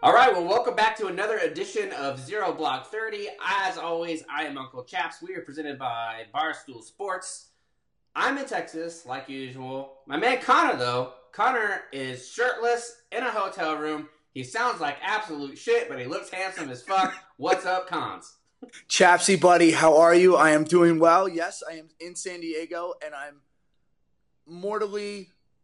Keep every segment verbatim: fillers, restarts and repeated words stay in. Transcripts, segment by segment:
All right, well, welcome back to another edition of Zero Block thirty. As always, I am Uncle Chaps. We are presented by Barstool Sports. I'm in Texas, like usual. My man Connor, though, Connor is shirtless in a hotel room. He sounds like absolute shit, but he looks handsome as fuck. What's up, Cons? Chapsy, buddy, how are you? I am doing well. Yes, I am in San Diego, and I'm mortally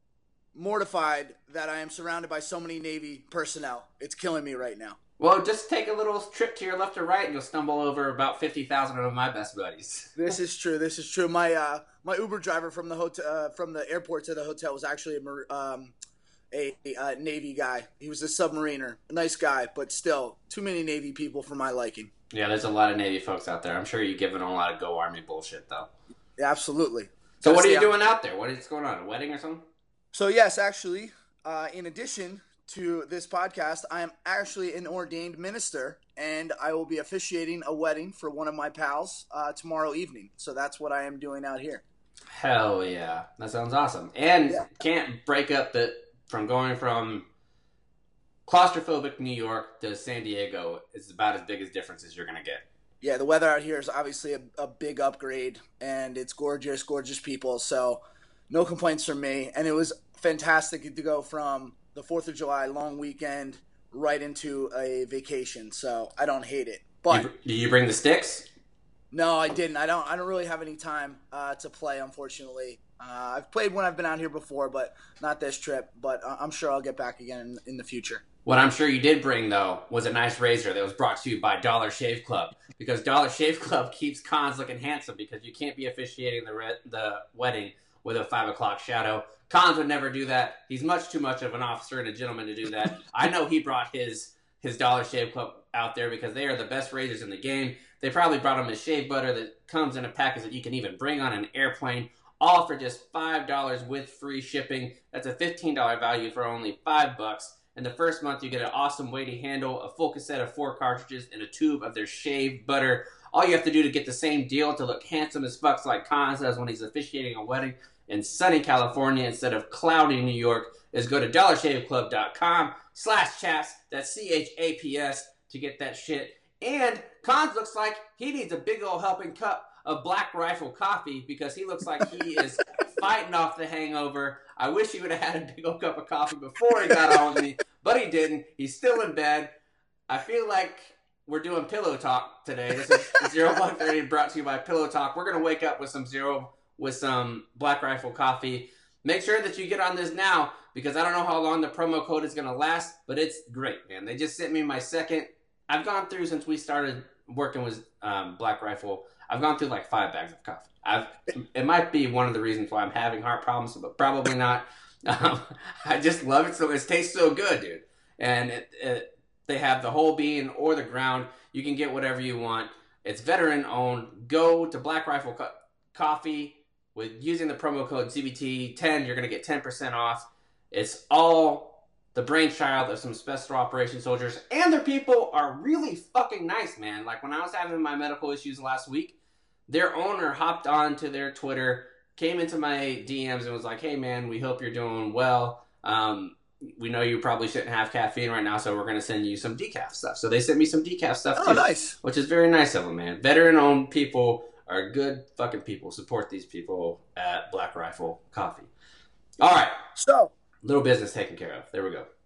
mortified that I am surrounded by so many Navy personnel. It's killing me right now. Well, just take a little trip to your left or right, and you'll stumble over about fifty thousand of my best buddies. This is true. This is true. My uh, my Uber driver from the hotel, uh, from the airport to the hotel, was actually a um, a, a Navy guy. He was a submariner, a nice guy, but still, too many Navy people for my liking. Yeah, there's a lot of Navy folks out there. I'm sure you're giving them a lot of Go Army bullshit, though. Yeah, absolutely. So, what are you doing out there? What is going on? A wedding or something? So, yes, actually, uh, in addition to this podcast, I am actually an ordained minister, and I will be officiating a wedding for one of my pals uh, tomorrow evening. So that's what I am doing out here. Hell yeah. That sounds awesome. And Yeah. can't break up the from going from claustrophobic New York to San Diego is about as big as difference as you're going to get. Yeah, the weather out here is obviously a, a big upgrade, and it's gorgeous, gorgeous people. So no complaints from me. And it was fantastic to go from the fourth of July long weekend right into a vacation. So I don't hate it. But you, do you bring the sticks? No, I didn't. I don't I don't really have any time uh, to play, unfortunately. Uh, I've played when I've been out here before, but not this trip. But I'm sure I'll get back again in, in the future. What I'm sure you did bring, though, was a nice razor that was brought to you by Dollar Shave Club. Because Dollar Shave Club keeps Cons looking handsome because you can't be officiating the re- the wedding with a five o'clock shadow. Cons would never do that. He's much too much of an officer and a gentleman to do that. I know he brought his his Dollar Shave Club out there because they are the best razors in the game. They probably brought him a shave butter that comes in a package that you can even bring on an airplane, all for just five dollars with free shipping. That's a fifteen dollars value for only five bucks. And the first month, you get an awesome weighty handle, a full cassette of four cartridges, and a tube of their shave butter. All you have to do to get the same deal to look handsome as fucks like Cons does when he's officiating a wedding in sunny California instead of cloudy New York is go to dollarshaveclub.com slash chaps, that's C H A P S, to get that shit. And Cons looks like he needs a big old helping cup of Black Rifle coffee because he looks like he is fighting off the hangover. I wish he would have had a big old cup of coffee before he got on with me, but he didn't. He's still in bed. I feel like we're doing Pillow Talk today. This is Zero Block thirty brought to you by Pillow Talk. We're going to wake up with some Zero, with some Black Rifle coffee. Make sure that you get on this now because I don't know how long the promo code is going to last, but it's great, man. They just sent me my second. I've gone through, since we started working with um, Black Rifle, I've gone through like five bags of coffee. I've, it might be one of the reasons why I'm having heart problems, but probably not. Um, I just love it. So it tastes so good, dude. And it, it, they have the whole bean or the ground. You can get whatever you want. It's veteran owned. Go to Black Rifle Co- Coffee with using the promo code Z B T ten. You're going to get ten percent off. It's all the brainchild of some special operations soldiers, and their people are really fucking nice, man. Like when I was having my medical issues last week, their owner hopped on to their Twitter, came into my D Ms and was like, hey man, we hope you're doing well. Um, we know you probably shouldn't have caffeine right now, so we're going to send you some decaf stuff. So they sent me some decaf stuff too. Oh, nice. Which is very nice of them, man. Veteran-owned people are good fucking people. Support these people at Black Rifle Coffee. All right. So, little business taken care of. There we go.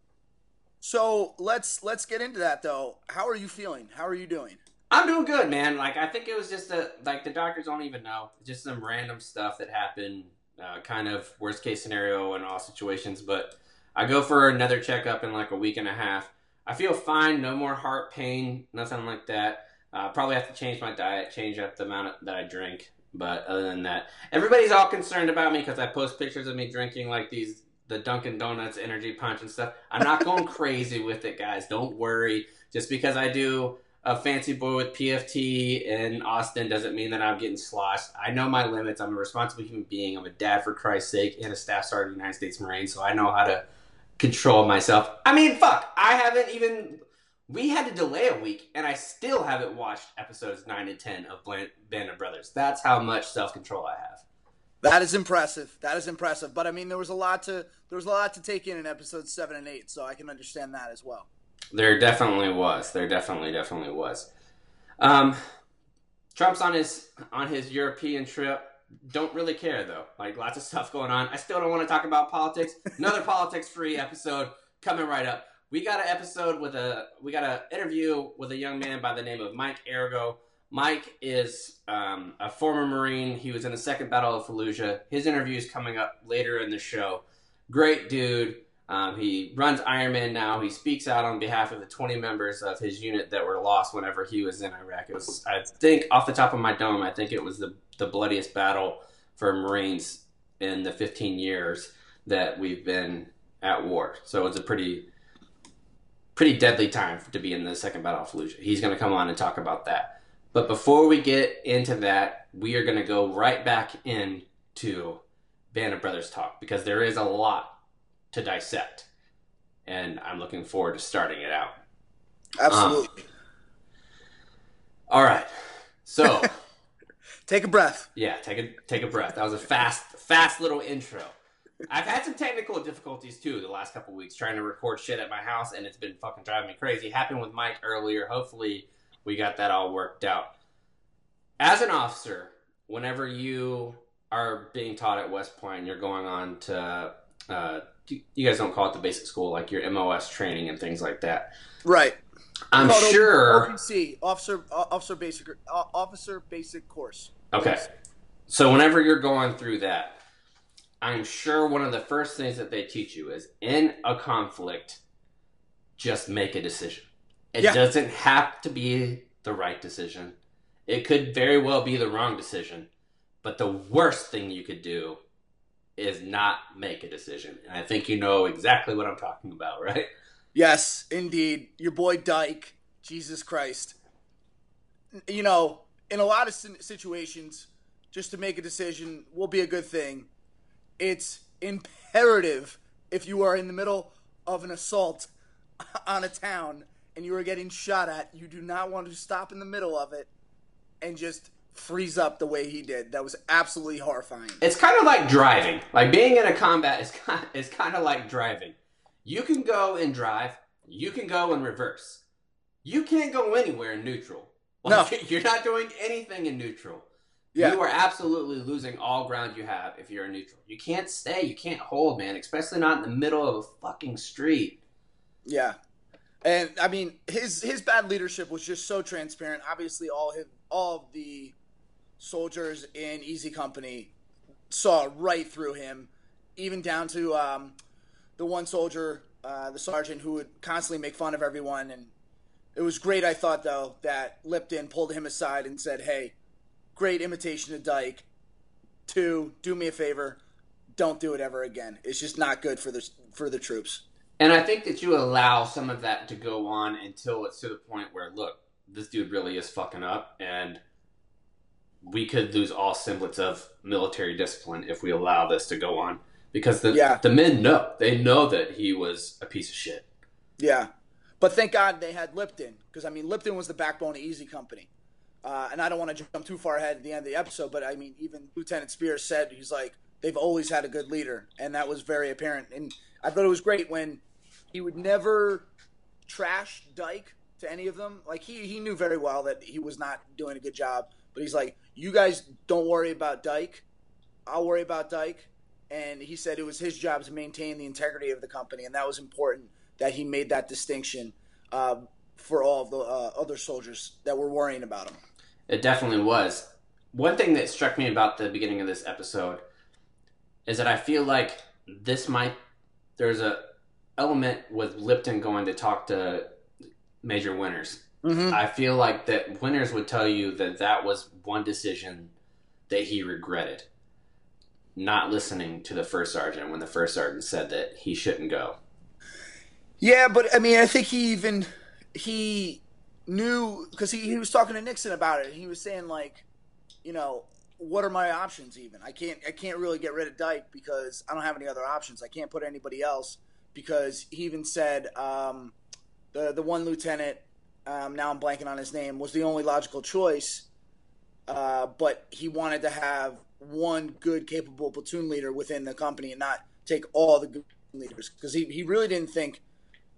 So let's let's get into that though. How are you feeling? How are you doing? I'm doing good, man. Like I think it was just a like the doctors don't even know. Just some random stuff that happened, uh, kind of worst case scenario in all situations. But I go for another checkup in like a week and a half. I feel fine. No more heart pain. Nothing like that. Uh, probably have to change my diet, change up the amount of, that I drink. But other than that, everybody's all concerned about me because I post pictures of me drinking like these. The Dunkin' Donuts energy punch and stuff. I'm not going crazy with it, guys. Don't worry. Just because I do a fancy boy with P F T in Austin doesn't mean that I'm getting sloshed. I know my limits. I'm a responsible human being. I'm a dad, for Christ's sake, and a staff sergeant of the United States Marines, so I know how to control myself. I mean, fuck. I haven't even... We had to delay a week, and I still haven't watched episodes nine and ten of Band of Brothers. That's how much self-control I have. That is impressive. That is impressive. But I mean, there was a lot to there was a lot to take in in episodes seven and eight, so I can understand that as well. There definitely was. There definitely, definitely was. Um, Trump's on his on his European trip. Don't really care though. Like lots of stuff going on. I still don't want to talk about politics. Another politics-free episode coming right up. We got an episode with a we got an interview with a young man by the name of Mike Arago. Mike is um, a former Marine. He was in the Second Battle of Fallujah. His interview is coming up later in the show. Great dude. Um, he runs Ironman now. He speaks out on behalf of the twenty members of his unit that were lost whenever he was in Iraq. It was, I think, off the top of my dome, I think it was the, the bloodiest battle for Marines in the fifteen years that we've been at war. So it's a pretty, pretty deadly time to be in the Second Battle of Fallujah. He's going to come on and talk about that. But before we get into that, we are going to go right back into Band of Brothers talk because there is a lot to dissect, and I'm looking forward to starting it out. Absolutely. Um, all right, so take a breath. Yeah, take a take a breath. That was a fast, fast little intro. I've had some technical difficulties too the last couple weeks trying to record shit at my house, and it's been fucking driving me crazy. Happened with Mike earlier. Hopefully, we got that all worked out. As an officer, whenever you are being taught at West Point, you're going on to uh, you guys don't call it the basic school, like your M O S training and things like that. Right. I'm called sure. O B C, officer, officer basic, officer basic course. Okay. So whenever you're going through that, I'm sure one of the first things that they teach you is in a conflict, just make a decision. It yeah. doesn't have to be the right decision. It could very well be the wrong decision. But the worst thing you could do is not make a decision. And I think you know exactly what I'm talking about, right? Yes, indeed. Your boy Dyke, Jesus Christ. You know, in a lot of situations, just to make a decision will be a good thing. It's imperative if you are in the middle of an assault on a town and you are getting shot at, you do not want to stop in the middle of it and just freeze up the way he did. That was absolutely horrifying. It's kind of like driving. Like being in a combat is kind of, is kind of like driving. You can go and drive. You can go and reverse. You can't go anywhere in neutral. Like, no. You're not doing anything in neutral. Yeah. You are absolutely losing all ground you have if you're in neutral. You can't stay. You can't hold, man. Especially not in the middle of a fucking street. Yeah. And, I mean, his his bad leadership was just so transparent. Obviously, all his, all of the soldiers in Easy Company saw right through him, even down to um, the one soldier, uh, the sergeant, who would constantly make fun of everyone. And it was great, I thought, though, that Lipton pulled him aside and said, hey, great imitation of Dyke. Two, do me a favor, don't do it ever again. It's just not good for the, for the troops. And I think that you allow some of that to go on until it's to the point where, look, this dude really is fucking up, and we could lose all semblance of military discipline if we allow this to go on. Because the yeah. the men know. They know that he was a piece of shit. Yeah. But thank God they had Lipton. Because, I mean, Lipton was the backbone of Easy Company. Uh, and I don't want to jump too far ahead at the end of the episode, but, I mean, even Lieutenant Spears said, he's like, they've always had a good leader. And that was very apparent. And I thought it was great when he would never trash Dyke to any of them. Like, he, he knew very well that he was not doing a good job. But he's like, you guys don't worry about Dyke. I'll worry about Dyke. And he said it was his job to maintain the integrity of the company. And that was important that he made that distinction uh, for all of the uh, other soldiers that were worrying about him. It definitely was. One thing that struck me about the beginning of this episode is that I feel like this might, there's a element with Lipton going to talk to Major Winters. Mm-hmm. I feel like that Winters would tell you that that was one decision that he regretted. Not listening to the first sergeant when the first sergeant said that he shouldn't go. Yeah, but I mean, I think he even, he knew, because he, he was talking to Nixon about it. He was saying, like, you know, what are my options even? I can't, I can't really get rid of Dyke because I don't have any other options. I can't put anybody else, because he even said um, the, the one lieutenant, um, now I'm blanking on his name, was the only logical choice, uh, but he wanted to have one good, capable platoon leader within the company and not take all the good leaders, because he, he really didn't think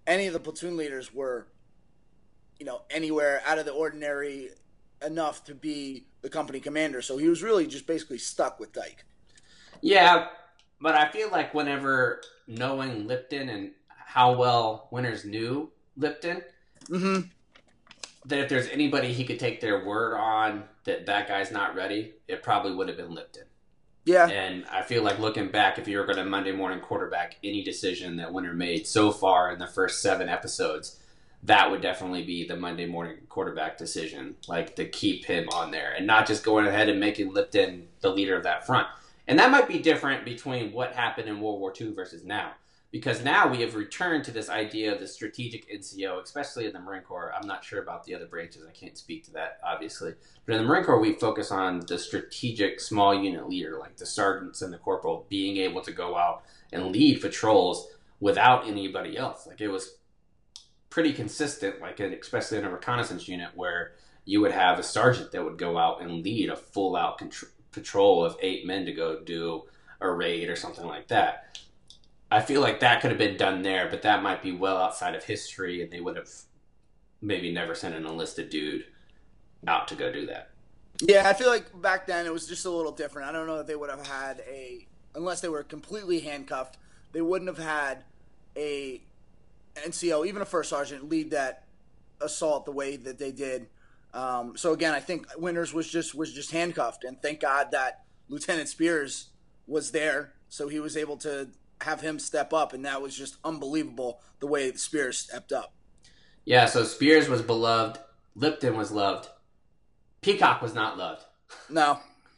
any of the platoon leaders were, you know, anywhere out of the ordinary enough to be the company commander. So he was really just basically stuck with Dyke. Yeah, but I feel like whenever knowing Lipton and how well Winters knew Lipton, mm-hmm. that if there's anybody he could take their word on that that guy's not ready, it probably would have been Lipton. Yeah. And I feel like looking back, if you were going to Monday morning quarterback any decision that Winter made so far in the first seven episodes, that would definitely be the Monday morning quarterback decision, like to keep him on there and not just going ahead and making Lipton the leader of that front. And that might be different between what happened in World War Two versus now. Because now we have returned to this idea of the strategic N C O, especially in the Marine Corps. I'm not sure about the other branches. I can't speak to that, obviously. But in the Marine Corps, we focus on the strategic small unit leader, like the sergeants and the corporal, being able to go out and lead patrols without anybody else. Like, it was pretty consistent, like in, especially in a reconnaissance unit, where you would have a sergeant that would go out and lead a full-out contr- patrol of eight men to go do a raid or something like that. I feel like that could have been done there, but that might be well outside of history, and they would have maybe never sent an enlisted dude out to go do that. Yeah, I feel like back then it was just a little different. I don't know that they would have had a, unless they were completely handcuffed, they wouldn't have had a N C O, even a first sergeant, lead that assault the way that they did. Um, so again, I think Winters was just was just handcuffed, and thank God that Lieutenant Spears was there, so he was able to have him step up, and that was just unbelievable the way Spears stepped up. Yeah, so Spears was beloved, Lipton was loved, Peacock was not loved. No.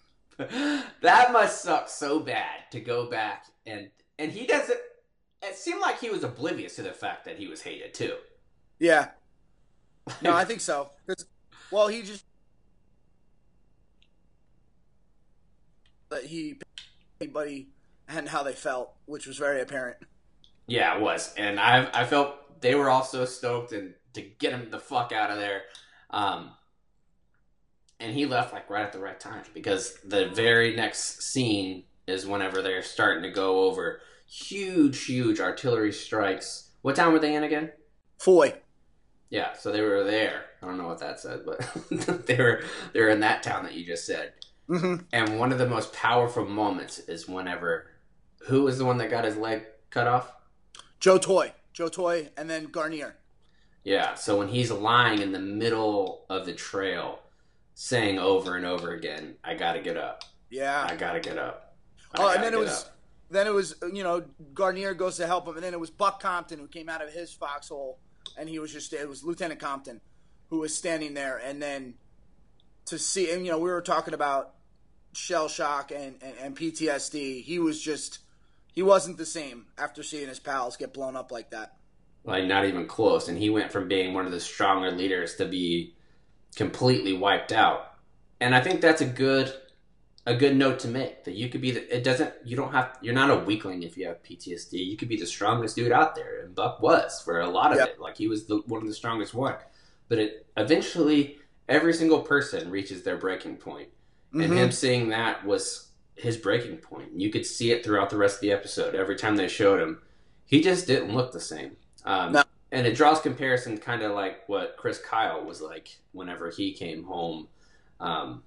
That must suck so bad to go back and and he doesn't. It seemed like he was oblivious to the fact that he was hated too. Yeah. No, I think so. Well, he just that he anybody and how they felt, which was very apparent. Yeah, it was, and I I felt they were all so stoked and to get him the fuck out of there. Um, and he left like right at the right time, because the very next scene is whenever they're starting to go over huge, huge artillery strikes. What town were they in again? Foy. Yeah, so they were there. I don't know what that said, but they were they were in that town that you just said. Mm-hmm. And one of the most powerful moments is whenever, who was the one that got his leg cut off? Joe Toy. Joe Toy, and then Garnier. Yeah, so when he's lying in the middle of the trail, saying over and over again, "I gotta get up. Yeah, I gotta get up." I oh, and then it was, up. then it was, you know, Garnier goes to help him, and then it was Buck Compton who came out of his foxhole, and he was just, it was Lieutenant Compton who was standing there, and then to see, and you know, we were talking about shell shock and, and, and P T S D. He was just, he wasn't the same after seeing his pals get blown up like that. Like, not even close. And he went from being one of the stronger leaders to be completely wiped out. And I think that's a good a good note to make, that you could be the, it doesn't, you don't have, you're not a weakling if you have P T S D. You could be the strongest dude out there, and Buck was for a lot of yep. it. Like, he was the, one of the strongest one. But it eventually, every single person reaches their breaking point. Mm-hmm. And him seeing that was his breaking point. You could see it throughout the rest of the episode. Every time they showed him, he just didn't look the same. Um, no. And it draws comparison kind of like what Chris Kyle was like whenever he came home um,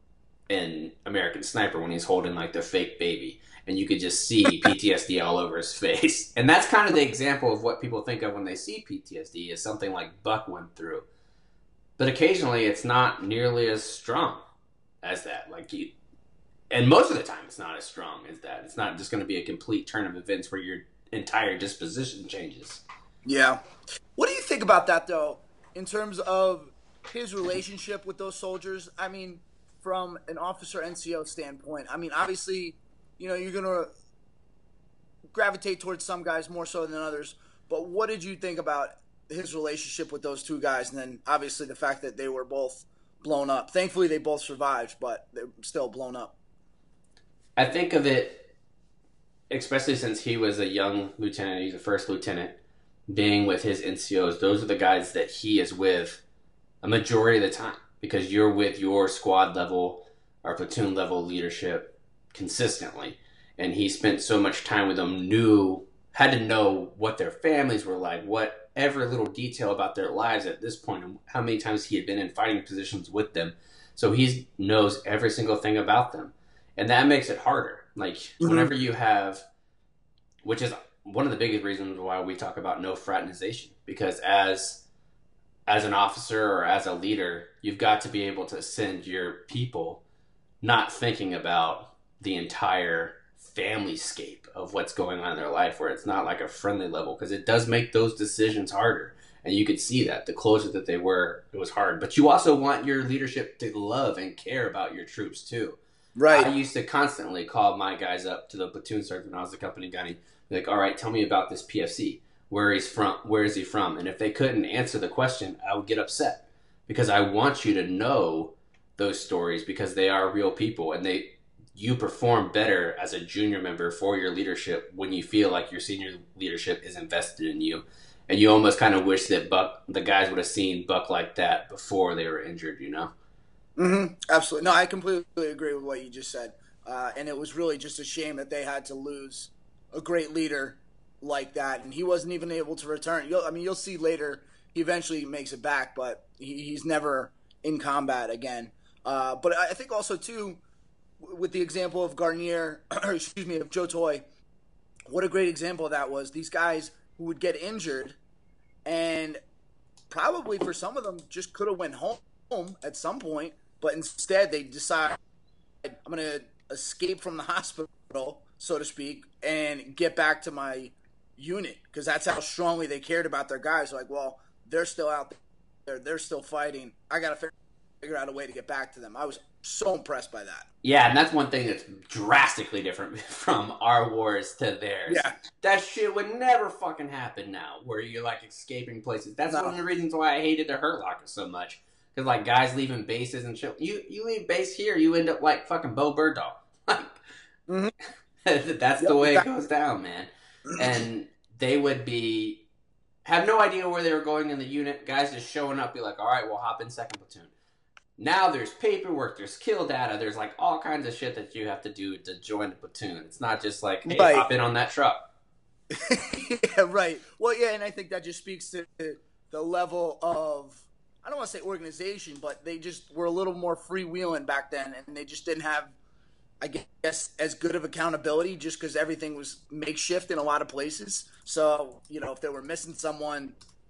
in American Sniper, when he's holding like the fake baby. And you could just see P T S D all over his face. And that's kind of the example of what people think of when they see P T S D, is something like Buck went through. But occasionally it's not nearly as strong as that. Like you, and most of the time it's not as strong as that. It's not just going to be a complete turn of events where your entire disposition changes. Yeah. What do you think about that, though, in terms of his relationship with those soldiers? I mean, from an officer N C O standpoint, I mean, obviously, you know, you're going to gravitate towards some guys more so than others. But what did you think about his relationship with those two guys? And then, obviously, the fact that they were both blown up. Thankfully, they both survived, but they're still blown up. I think of it, especially since he was a young lieutenant, he's a first lieutenant, being with his N C Os, those are the guys that he is with a majority of the time, because you're with your squad level or platoon level leadership consistently. And he spent so much time with them, knew, had to know what their families were like, what every little detail about their lives at this point and how many times he had been in fighting positions with them. So he knows every single thing about them. And that makes it harder. Like, mm-hmm. whenever you have, which is one of the biggest reasons why we talk about no fraternization, because as as an officer or as a leader, you've got to be able to send your people not thinking about the entire family scape of what's going on in their life, where it's not like a friendly level, because it does make those decisions harder. And you could see that the closer that they were, it was hard. But you also want your leadership to love and care about your troops too. Right. I used to constantly call my guys up to the platoon sergeant when I was the company gunny, like, all right, tell me about this P F C. Where he's from, where is he from? And if they couldn't answer the question, I would get upset, because I want you to know those stories, because they are real people, and they you perform better as a junior member for your leadership when you feel like your senior leadership is invested in you. And you almost kind of wish that Buck, the guys would have seen Buck like that before they were injured, you know? Mm-hmm. Absolutely. No, I completely agree with what you just said. Uh, and it was really just a shame that they had to lose a great leader like that, and he wasn't even able to return. You'll, I mean, you'll see later he eventually makes it back, but he, he's never in combat again. Uh, but I think also too, with the example of Garnier, or excuse me, of Joe Toye, what a great example that was. These guys who would get injured, and probably for some of them just could have went home at some point, but instead they decide, I'm going to escape from the hospital, so to speak, and get back to my unit, because that's how strongly they cared about their guys. Like, well, they're still out there, they're still fighting, I gotta figure out a way to get back to them. I was so impressed by that. Yeah, and that's one thing that's drastically different from our wars to theirs. Yeah, that shit would never fucking happen now, where you're like escaping places. That's no. one of the reasons why I hated the Hurt Locker so much, because like guys leaving bases and shit, you you leave base here, you end up like fucking Bo Birdahl. Like, mm-hmm. that's yep, the way exactly. it goes down, man. And they would be have no idea where they were going in the unit. Guys just showing up, be like, all right, we'll hop in second platoon. Now there's paperwork, there's kill data, there's like all kinds of shit that you have to do to join the platoon. It's not just like, hey, right. hop in on that truck. Yeah, right. Well, yeah, and I think that just speaks to the level of, I don't want to say organization, but they just were a little more freewheeling back then, and they just didn't have, I guess, as good of accountability, just because everything was makeshift in a lot of places. So, you know, if they were missing someone,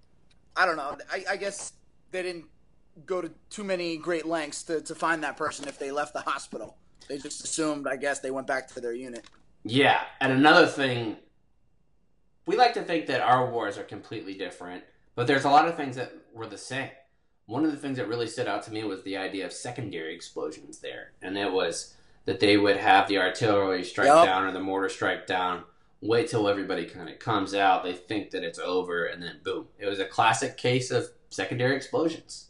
I don't know. I, I guess they didn't go to too many great lengths to, to find that person if they left the hospital. They just assumed, I guess, they went back to their unit. Yeah, and another thing, we like to think that our wars are completely different, but there's a lot of things that were the same. One of the things that really stood out to me was the idea of secondary explosions there, and it was that they would have the artillery strike yep. down or the mortar strike down, wait till everybody kind of comes out, they think that it's over, and then boom. It was a classic case of secondary explosions.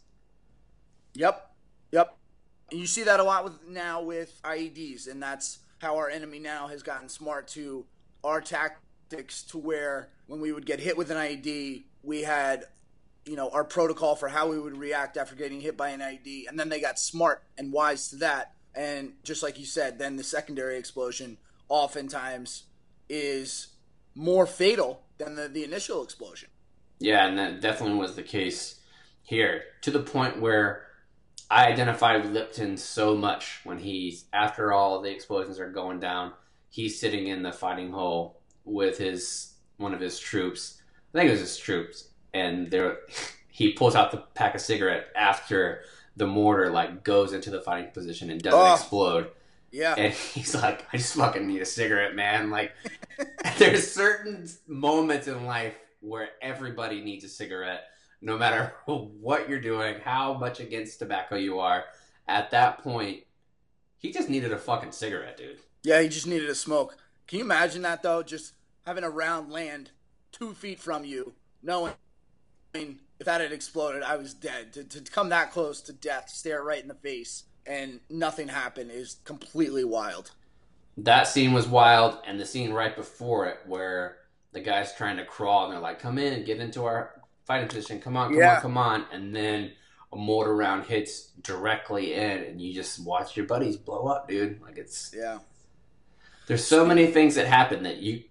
Yep, yep. You see that a lot with now with I E Ds, and that's how our enemy now has gotten smart to our tactics, to where when we would get hit with an I E D, we had, you know, our protocol for how we would react after getting hit by an I E D, and then they got smart and wise to that. And just like you said, then the secondary explosion oftentimes is more fatal than the, the initial explosion. Yeah, and that definitely was the case here, to the point where I identified with Lipton so much when he's, after all the explosions are going down, he's sitting in the fighting hole with his one of his troops. I think it was his troops. And there, he pulls out the pack of cigarette after the mortar like goes into the fighting position and doesn't oh, explode. Yeah. And he's like, I just fucking need a cigarette, man. Like, there's certain moments in life where everybody needs a cigarette, no matter what you're doing, how much against tobacco you are. At that point, he just needed a fucking cigarette, dude. Yeah, he just needed a smoke. Can you imagine that, though? Just having a round land two feet from you, knowing, I mean, if that had exploded, I was dead. To, to come that close to death, stare right in the face, and nothing happened is completely wild. That scene was wild, and the scene right before it where the guy's trying to crawl, and they're like, come in, get into our fighting position, come on, come yeah. on, come on. And then a mortar round hits directly in, and you just watch your buddies blow up, dude. Like, it's... Yeah. There's so many things that happen that you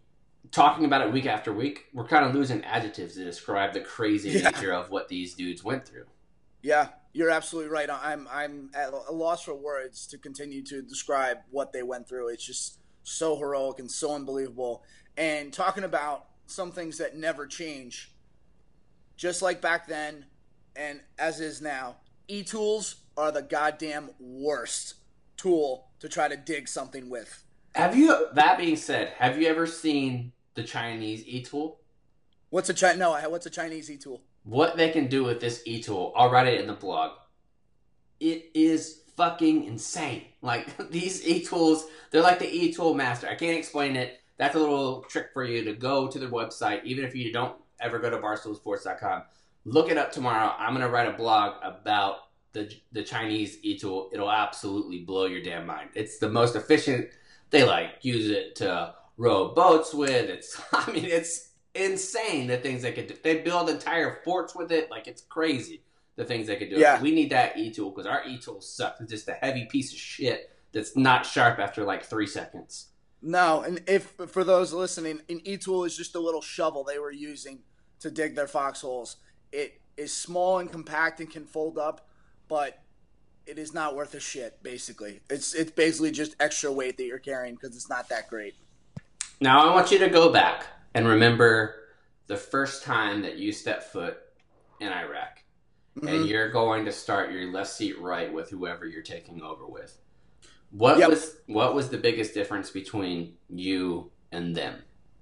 talking about it week after week, we're kind of losing adjectives to describe the crazy Yeah. nature of what these dudes went through. Yeah, you're absolutely right. I'm I'm at a loss for words to continue to describe what they went through. It's just so heroic and so unbelievable. And talking about some things that never change, just like back then and as is now, e-tools are the goddamn worst tool to try to dig something with. Have you, that being said, have you ever seen the Chinese e-tool? What's a Chi- no, what's a Chinese e-tool? What they can do with this e-tool, I'll write it in the blog. It is fucking insane. Like, these e-tools, they're like the e-tool master. I can't explain it. That's a little trick for you to go to their website, even if you don't ever go to barstool sports dot com. Look it up tomorrow. I'm going to write a blog about the the Chinese e-tool. It'll absolutely blow your damn mind. It's the most efficient. They, like, use it to row boats with. It's, I mean, it's insane the things they could do. They build entire forts with it. Like, it's crazy the things they could do. Yeah. We need that e-tool because our e-tool sucks. It's just a heavy piece of shit that's not sharp after like three seconds. No, and if for those listening, an e-tool is just a little shovel they were using to dig their foxholes. It is small and compact and can fold up, but it is not worth a shit, basically. It's it's basically just extra weight that you're carrying because it's not that great. Now I want you to go back and remember the first time that you stepped foot in Iraq. Mm-hmm. And you're going to start your left seat right with whoever you're taking over with. What yep. was what was the biggest difference between you and them?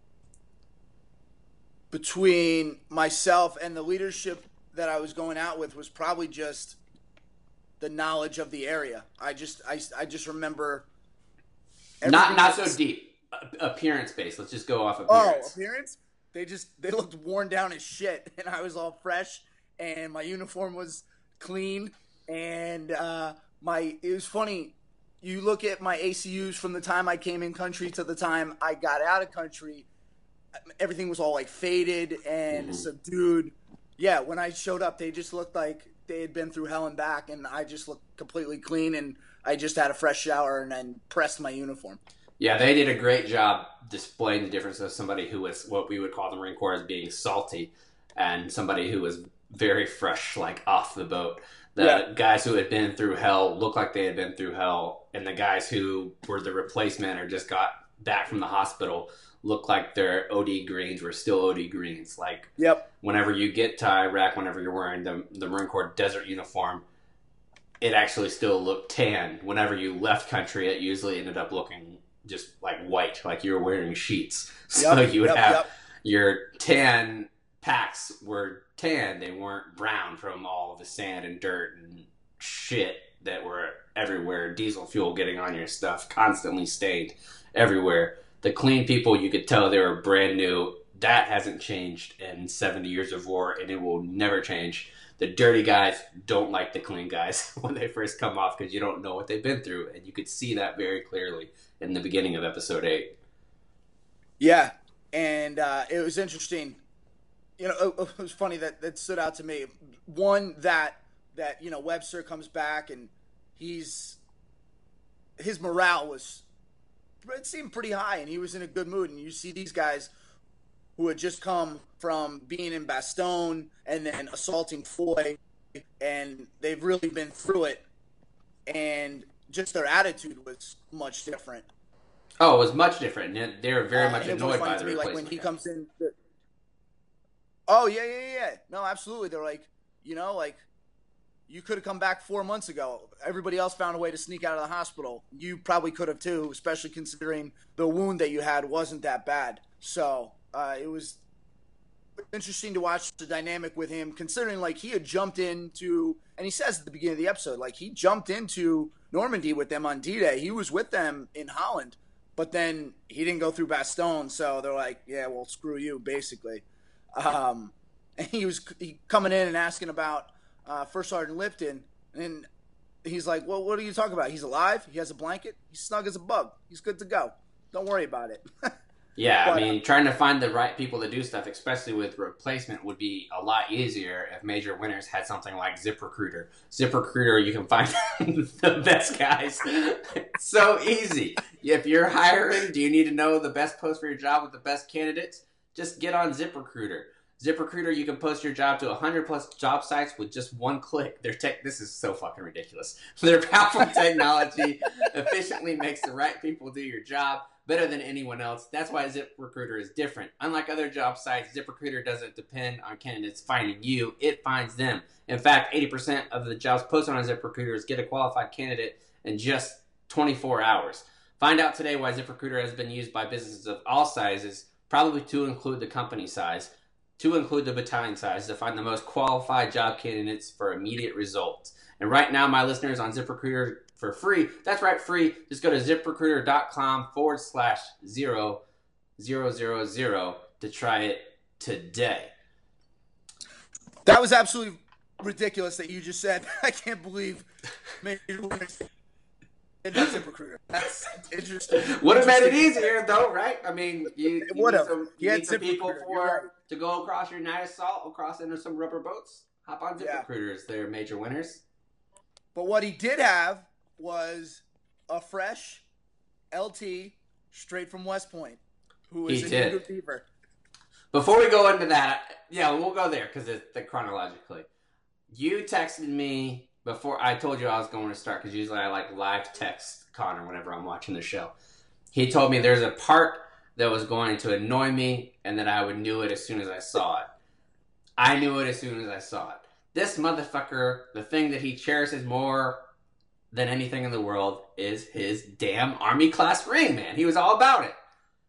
Between myself and the leadership that I was going out with was probably just the knowledge of the area. I just I, I just remember not not so deep. Appearance based. Let's just go off appearance. Oh, appearance? They just they looked worn down as shit, and I was all fresh, and my uniform was clean, and uh, my it was funny. You look at my A C Us from the time I came in country to the time I got out of country, everything was all like faded and mm-hmm. subdued. Yeah, when I showed up, they just looked like they had been through hell and back, and I just looked completely clean, and I just had a fresh shower and then pressed my uniform. Yeah, they did a great job displaying the difference of somebody who was what we would call the Marine Corps as being salty and somebody who was very fresh, like off the boat. The yeah. guys who had been through hell looked like they had been through hell, and the guys who were the replacement or just got back from the hospital looked like their O D greens were still O D greens. Like, yep. whenever you get to Iraq, whenever you're wearing the, the Marine Corps desert uniform, it actually still looked tan. Whenever you left country, it usually ended up looking just like white, like you were wearing sheets. So yep, you would yep, have yep. your tan packs were tan. They weren't brown from all the sand and dirt and shit that were everywhere. Diesel fuel getting on your stuff, constantly stained everywhere. The clean people, you could tell they were brand new. That hasn't changed in seventy years of war, and it will never change. The dirty guys don't like the clean guys when they first come off because you don't know what they've been through. And you could see that very clearly in the beginning of episode eight. Yeah, and uh, it was interesting. You know, it was funny that that stood out to me. One, that, that you know, Webster comes back and he's – his morale was – it seemed pretty high, and he was in a good mood. And you see these guys who had just come from being in Bastogne and then assaulting Foy, and they've really been through it, and just their attitude was much different. Oh, it was much different. They were very uh, much annoyed by the me, replacement. Like when he comes in. The, oh yeah, yeah, yeah. No, absolutely. They're like, you know, like you could have come back four months ago. Everybody else found a way to sneak out of the hospital. You probably could have too, especially considering the wound that you had wasn't that bad. So uh, it was interesting to watch the dynamic with him, considering like he had jumped into, and he says at the beginning of the episode, like he jumped into Normandy with them on D-Day. He was with them in Holland, but then he didn't go through Bastogne. So they're like, yeah, well, screw you, basically. Um, and he was he coming in and asking about uh, First Sergeant Lipton, and he's like, well, what are you talking about? He's alive. He has a blanket. He's snug as a bug. He's good to go. Don't worry about it. Yeah, but, I mean, trying to find the right people to do stuff, especially with replacement, would be a lot easier if Major Winters had something like ZipRecruiter. ZipRecruiter, you can find the best guys. It's so easy. if you're hiring, do you need to know the best post for your job with the best candidates? Just get on ZipRecruiter. ZipRecruiter, you can post your job to one hundred plus job sites with just one click. Their tech, this is so fucking ridiculous. Their powerful technology efficiently makes the right people do your job better than anyone else. That's why ZipRecruiter is different. Unlike other job sites, ZipRecruiter doesn't depend on candidates finding you. It finds them. In fact, eighty percent of the jobs posted on ZipRecruiter get a qualified candidate in just twenty-four hours. Find out today why ZipRecruiter has been used by businesses of all sizes, probably to include the company size, to include the battalion size, to find the most qualified job candidates for immediate results. And right now, my listeners on ZipRecruiter for free, that's right, free, just go to ZipRecruiter.com forward slash zero zero zero zero to try it today. That was absolutely ridiculous that you just said. I can't believe major winners in that ZipRecruiter. That's interesting. Would have made it easier, though, right? I mean, you, you would need have. some, you need some people for right. to go across your night assault, across into some rubber boats. Hop on ZipRecruiters. Yeah. They're major winners. But what he did have was a fresh L T straight from West Point, who is he a did. Beaver. Before we go into that, yeah, we'll go there because it's the chronologically. You texted me before I told you I was going to start because usually I like live text Connor whenever I'm watching the show. He told me there's a part that was going to annoy me and that I would knew it as soon as I saw it. I knew it as soon as I saw it. This motherfucker, the thing that he cherishes more than anything in the world is his damn Army class ring, man. He was all about it.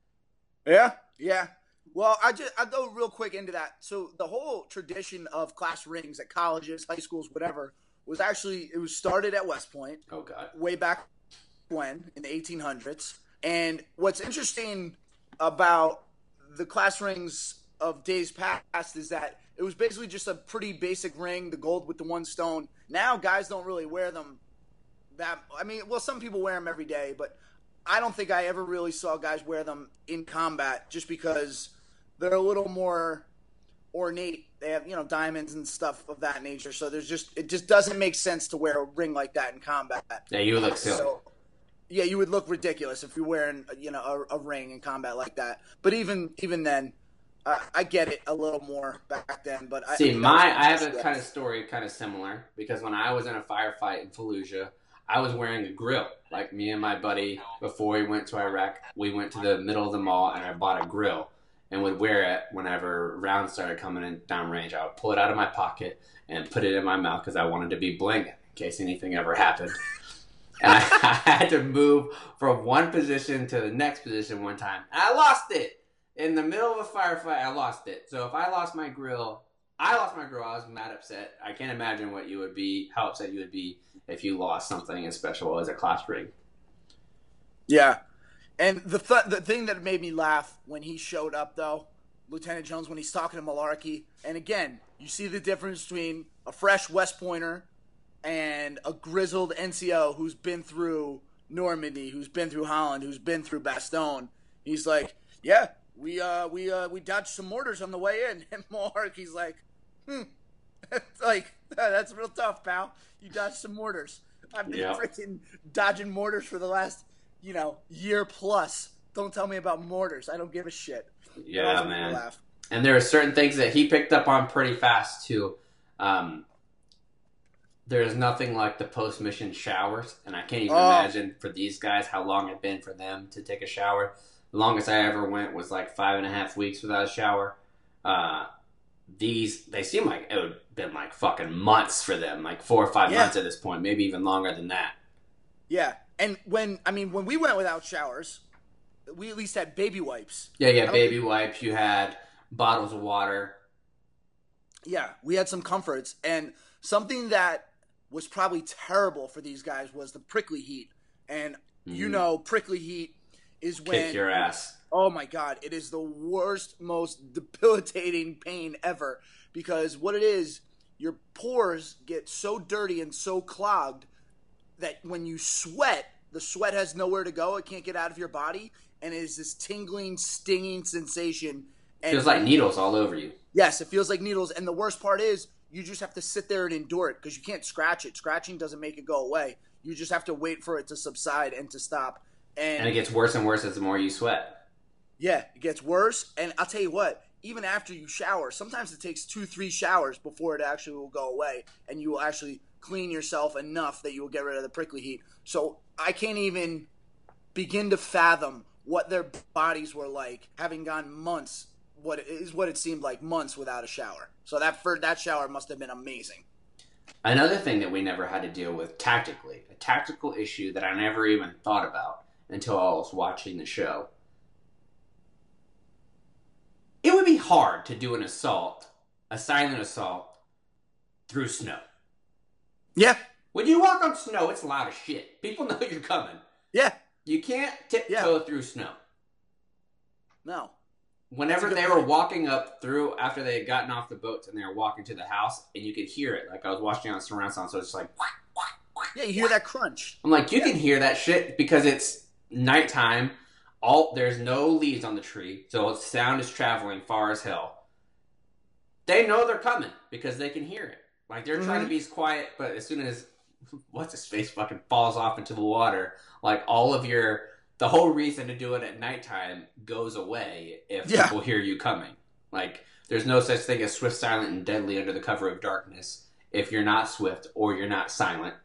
Yeah, yeah. Well, I just I'll go real quick into that. So the whole tradition of class rings at colleges, high schools, whatever, was actually it was started at West Point. Oh God. Way back when in the eighteen hundreds. And what's interesting about the class rings of days past is that it was basically just a pretty basic ring, the gold with the one stone. Now guys don't really wear them that I mean, well, some people wear them every day, but I don't think I ever really saw guys wear them in combat just because they're a little more ornate. They have, you know, diamonds and stuff of that nature. So there's just it just doesn't make sense to wear a ring like that in combat. Yeah, you look silly. So, yeah, you would look ridiculous if you're wearing, you know, a, a ring in combat like that. But even even then, uh, I get it a little more back then. But see, I, my I have a kind of story, kind of similar, because when I was in a firefight in Fallujah, I was wearing a grill. Like me and my buddy, before we went to Iraq, we went to the middle of the mall and I bought a grill and would wear it whenever rounds started coming in downrange. I would pull it out of my pocket and put it in my mouth because I wanted to be bling in case anything ever happened. And I, I had to move from one position to the next position one time. And I lost it. In the middle of a firefight, I lost it. So if I lost my grill, I lost my grill. I was mad upset. I can't imagine what you would be, how upset you would be if you lost something as special as a class ring. Yeah. And the th- the thing that made me laugh when he showed up, though, Lieutenant Jones, when he's talking to Malarkey, and again, you see the difference between a fresh West Pointer and a grizzled N C O who's been through Normandy, who's been through Holland, who's been through Bastogne. He's like, yeah, we uh we uh we dodged some mortars on the way in, and Malarkey's like, hmm, it's like that's real tough, pal. You dodged some mortars. I've been yeah. freaking dodging mortars for the last, you know, year plus. Don't tell me about mortars. I don't give a shit. Yeah, man. And there are certain things that he picked up on pretty fast, too. Um, there's nothing like the post-mission showers, and I can't even oh. imagine for these guys how long it's been for them to take a shower. The longest I ever went was like five and a half weeks without a shower. Uh, these, they seem like it would have been like fucking months for them, like four or five yeah. months at this point, maybe even longer than that. Yeah, and when, I mean, when we went without showers, we at least had baby wipes. Yeah, yeah, baby think... wipes. You had bottles of water. Yeah, we had some comforts. And something that was probably terrible for these guys was the prickly heat. And mm-hmm. you know, prickly heat is when... Kick your ass. Oh, my God. It is the worst, most debilitating pain ever. Because what it is, your pores get so dirty and so clogged that when you sweat, the sweat has nowhere to go. It can't get out of your body. And it is this tingling, stinging sensation. And feels like needles all over you. Yes, it feels like needles. And the worst part is you just have to sit there and endure it because you can't scratch it. Scratching doesn't make it go away. You just have to wait for it to subside and to stop. And And it gets worse and worse as the more you sweat. yeah, it gets worse. And I'll tell you what, even after you shower, sometimes it takes two, three showers before it actually will go away. And you will actually clean yourself enough that you will get rid of the prickly heat. So I can't even begin to fathom what their bodies were like having gone months, what is what it seemed like, months without a shower. So that for that shower must have been amazing. Another thing that we never had to deal with tactically, a tactical issue that I never even thought about until I was watching the show. It would be hard to do an assault, a silent assault, through snow. Yeah. When you walk on snow, it's loud as shit. People know you're coming. Yeah. You can't tiptoe Yeah. through snow. No. Whenever they were walking up through, after they had gotten off the boats and they were walking to the house, and you could hear it, like I was watching on surround sound, so it's just like, whack, whack, whack, Yeah, you hear that crunch. I'm like, you Yeah. can hear that shit because it's nighttime. All there's no leaves on the tree, so its sound is traveling far as hell. They know they're coming because they can hear it. Like they're mm-hmm. trying to be as quiet, but as soon as what's his face fucking falls off into the water, like all of your the whole reason to do it at nighttime goes away if yeah. people hear you coming. Like there's no such thing as swift, silent, and deadly under the cover of darkness if you're not swift or you're not silent.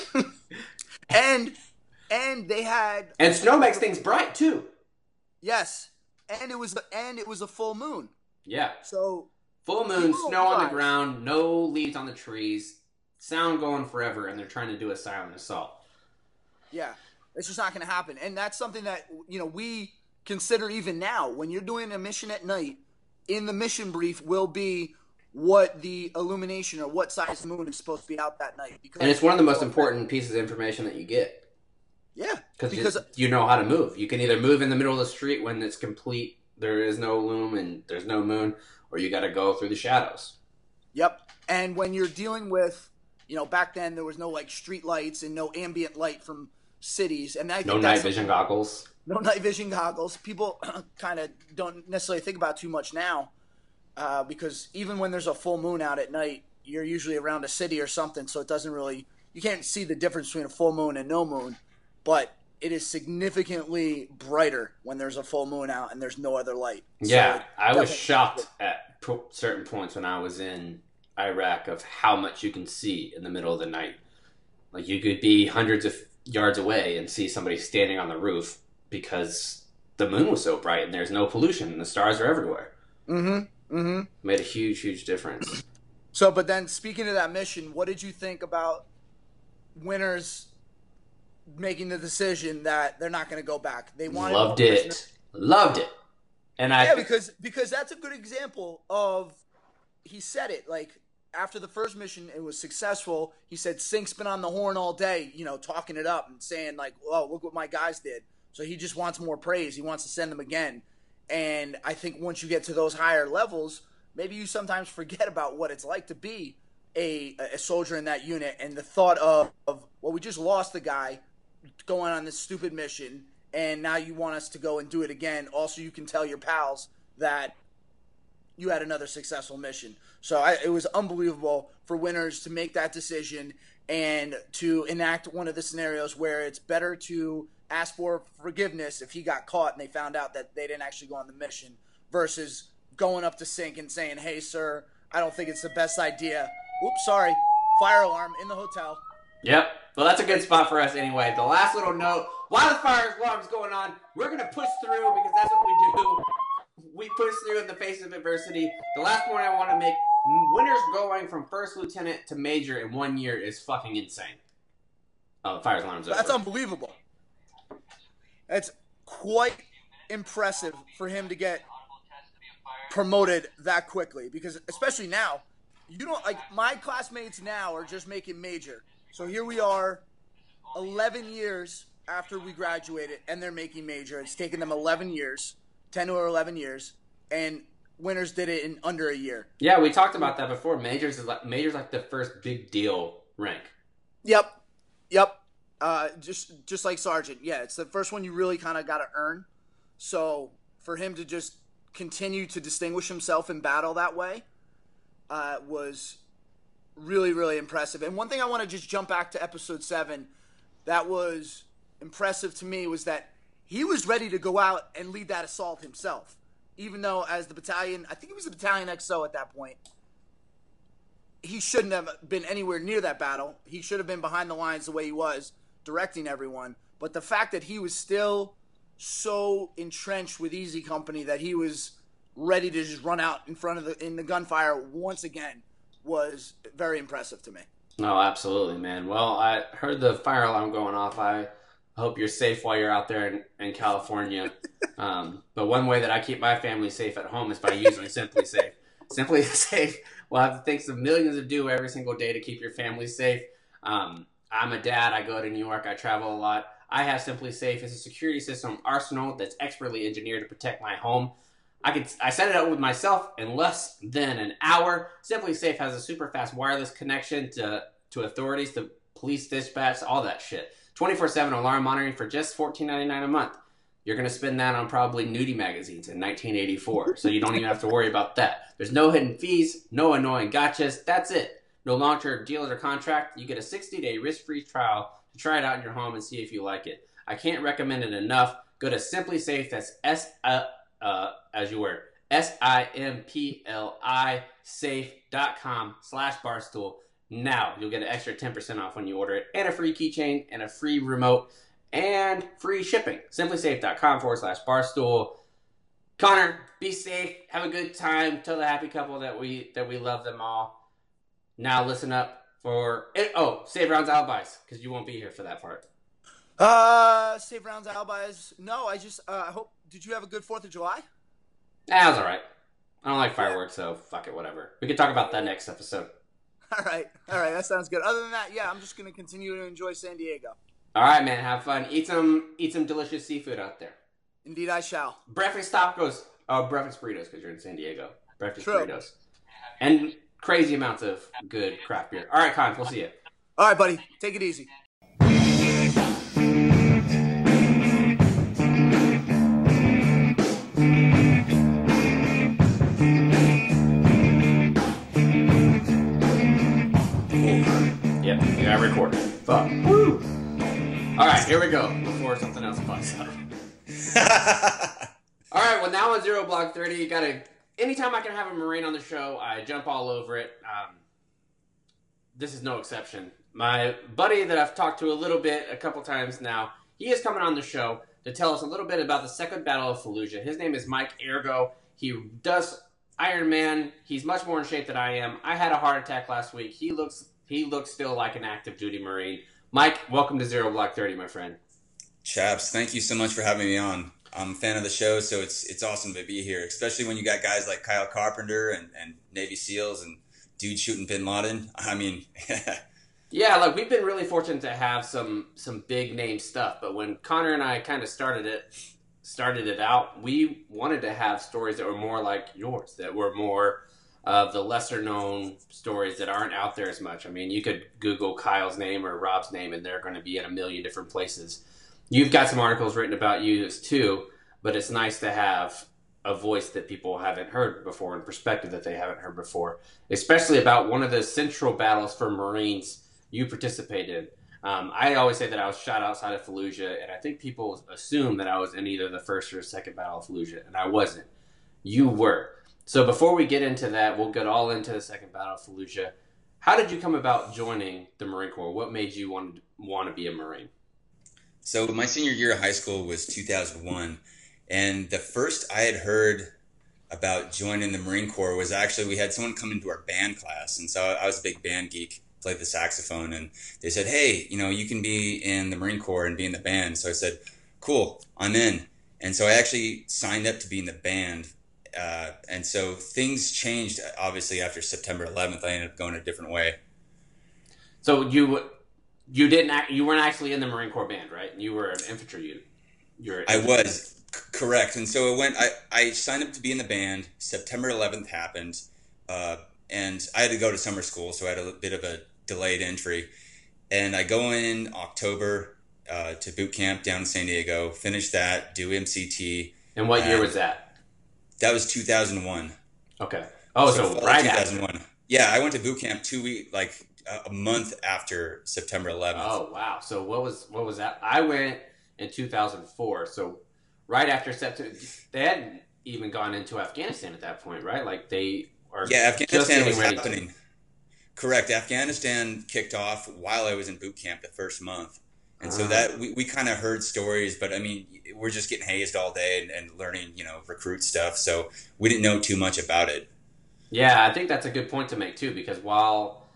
and and they had and snow makes things bright too. Yes, and it was and it was a full moon. Yeah. So full moon, snow on the ground, no leaves on the trees, sound going forever, and they're trying to do a silent assault. Yeah, it's just not going to happen, and that's something that you know we consider even now when you're doing a mission at night. In the mission brief will be what the illumination or what size the moon is supposed to be out that night. Because and it's one of the most important pieces of information that you get. Yeah, because you know how to move. You can either move in the middle of the street when it's complete, there is no loom and there's no moon, or you got to go through the shadows. Yep. And when you're dealing with, you know, back then there was no like street lights and no ambient light from cities, and I think no night vision goggles. No night vision goggles. People kind of don't necessarily think about too much now, uh, because even when there's a full moon out at night, you're usually around a city or something, so it doesn't really you can't see the difference between a full moon and no moon. But it is significantly brighter when there's a full moon out and there's no other light. Yeah, so I was shocked at po- certain points when I was in Iraq of how much you can see in the middle of the night. Like you could be hundreds of yards away and see somebody standing on the roof because the moon was so bright and there's no pollution and the stars are everywhere. Mm-hmm. Mm-hmm. Made a huge, huge difference. So, but then speaking of that mission, what did you think about Winters making the decision that they're not going to go back? They wanted loved it, loved it, and I yeah because because that's a good example of he said it like after the first mission it was successful. He said Sink's been on the horn all day, you know, talking it up and saying like, "Oh, look what my guys did." So he just wants more praise. He wants to send them again, and I think once you get to those higher levels, maybe you sometimes forget about what it's like to be a a soldier in that unit and the thought of, of well, we just lost the guy going on this stupid mission and now you want us to go and do it again. Also, you can tell your pals that you had another successful mission. So I, it was unbelievable for Winters to make that decision and to enact one of the scenarios where it's better to ask for forgiveness if he got caught and they found out that they didn't actually go on the mission versus going up to Sink and saying, "Hey, sir, I don't think it's the best idea." Oops, sorry. Fire alarm in the hotel. Yep. Well, that's a good spot for us anyway. The last little note, while the fire alarm's going on, we're going to push through because that's what we do. We push through in the face of adversity. The last point I want to make, Winters going from first lieutenant to major in one year is fucking insane. Oh, the fire alarm's over. That's unbelievable. That's quite impressive for him to get promoted that quickly because especially now, you don't like my classmates now are just making major. So here we are, eleven years after we graduated, and they're making major. It's taken them eleven years, ten or eleven years, and Winters did it in under a year. Yeah, we talked about that before. Majors is like majors like the first big deal rank. Yep, yep. Uh, just just like Sergeant, yeah, it's the first one you really kind of got to earn. So for him to just continue to distinguish himself in battle that way uh, was really, really impressive. And one thing I want to just jump back to episode seven that was impressive to me was that he was ready to go out and lead that assault himself. Even though as the battalion, I think he was the battalion X O at that point, he shouldn't have been anywhere near that battle. He should have been behind the lines the way he was, directing everyone. But the fact that he was still so entrenched with Easy Company that he was ready to just run out in front of the in the gunfire once again was very impressive to me. No, absolutely, man. Well, I heard the fire alarm going off. I hope you're safe while you're out there in, in California. Um, but one way that I keep my family safe at home is by using Simply Safe. Simply Safe will have things of millions to do every single day to keep your family safe. Um, I'm a dad. I go to New York. I travel a lot. I have Simply Safe. It's a security system arsenal that's expertly engineered to protect my home. I could I set it up with myself in less than an hour. Simply Safe has a super fast wireless connection to, to authorities, to police dispatch, all that shit. twenty-four seven alarm monitoring for just fourteen ninety-nine a month. You're going to spend that on probably nudie magazines in nineteen eighty-four, so you don't even have to worry about that. There's no hidden fees, no annoying gotchas. That's it. No long-term deal or contract. You get a sixty-day risk-free trial to try it out in your home and see if you like it. I can't recommend it enough. Go to Simply Safe. That's S uh, uh as you were S I M P L I safe.com slash barstool. Now you'll get an extra ten percent off when you order it, and a free keychain, and a free remote, and free shipping. Simplysafe.com forward slash barstool. Connor, be safe. Have a good time. Tell the happy couple that we that we love them all. Now listen up for it. Oh, save rounds alibis, because you won't be here for that part. Uh, save rounds alibis. No, I just uh, hope. Did you have a good Fourth of July? That was all right. I don't like fireworks, so fuck it, whatever. We can talk about that next episode. All right, all right, that sounds good. Other than that, yeah, I'm just gonna continue to enjoy San Diego. All right, man, have fun. Eat some, eat some delicious seafood out there. Indeed, I shall. Breakfast tacos, oh, breakfast burritos, because you're in San Diego. Breakfast True. burritos, and crazy amounts of good craft beer. All right, Con, we'll see you. All right, buddy, take it easy. Yep, you got recorded. Fuck. Woo! All right, here we go. Before something else pops up. All right, well now on Zero Block thirty, you gotta. Anytime I can have a Marine on the show, I jump all over it. Um, this is no exception. My buddy that I've talked to a little bit, a couple times now, he is coming on the show to tell us a little bit about the Second Battle of Fallujah. His name is Mike Ergo. He does Iron Man. He's much more in shape than I am. I had a heart attack last week. He looks. He looks still like an active duty Marine. Mike, welcome to Zero Block thirty, my friend. Chaps, thank you so much for having me on. I'm a fan of the show, so it's it's awesome to be here, especially when you got guys like Kyle Carpenter and, and Navy SEALs and dudes shooting Bin Laden. I mean, yeah, like we've been really fortunate to have some some big name stuff, but when Connor and I kind of started it started it out, we wanted to have stories that were more like yours, that were more of the lesser known stories that aren't out there as much. I mean, you could Google Kyle's name or Rob's name and they're going to be in a million different places. You've got some articles written about you too, but it's nice to have a voice that people haven't heard before and perspective that they haven't heard before, especially about one of the central battles for Marines you participated in. Um, I always say that I was shot outside of Fallujah, and I think people assume that I was in either the first or second Battle of Fallujah, and I wasn't. You were. So before we get into that, we'll get all into the Second Battle of Fallujah. How did you come about joining the Marine Corps? What made you want, want to be a Marine? So my senior year of high school was two thousand one, and the first I had heard about joining the Marine Corps was actually we had someone come into our band class, and so I was a big band geek, played the saxophone, and they said, hey, you know, you can be in the Marine Corps and be in the band. So I said, cool, I'm in. And so I actually signed up to be in the band. Uh, and so things changed, obviously, after September eleventh. I ended up going a different way. So you you didn't act, you weren't actually in the Marine Corps band, right? You were an infantry unit. You're I was, c- correct. And so it went. I, I signed up to be in the band. September eleventh happened, uh, and I had to go to summer school, so I had a bit of a delayed entry. And I go in October uh, to boot camp down in San Diego, finish that, do M C T. And what year was that? That was two thousand one. Okay. Oh, so, so right two thousand one. After. Yeah, I went to boot camp two weeks, like a month after September eleventh. Oh, wow. So what was what was that? I went in two thousand four. So right after September, they hadn't even gone into Afghanistan at that point, right? Like they are Yeah, just Afghanistan getting was ready happening. to. Correct. Afghanistan kicked off while I was in boot camp the first month. And so Uh, that we, we kind of heard stories, but I mean, we're just getting hazed all day and, and learning, you know, recruit stuff. So we didn't know too much about it. yeah, I think that's a good point to make too, because while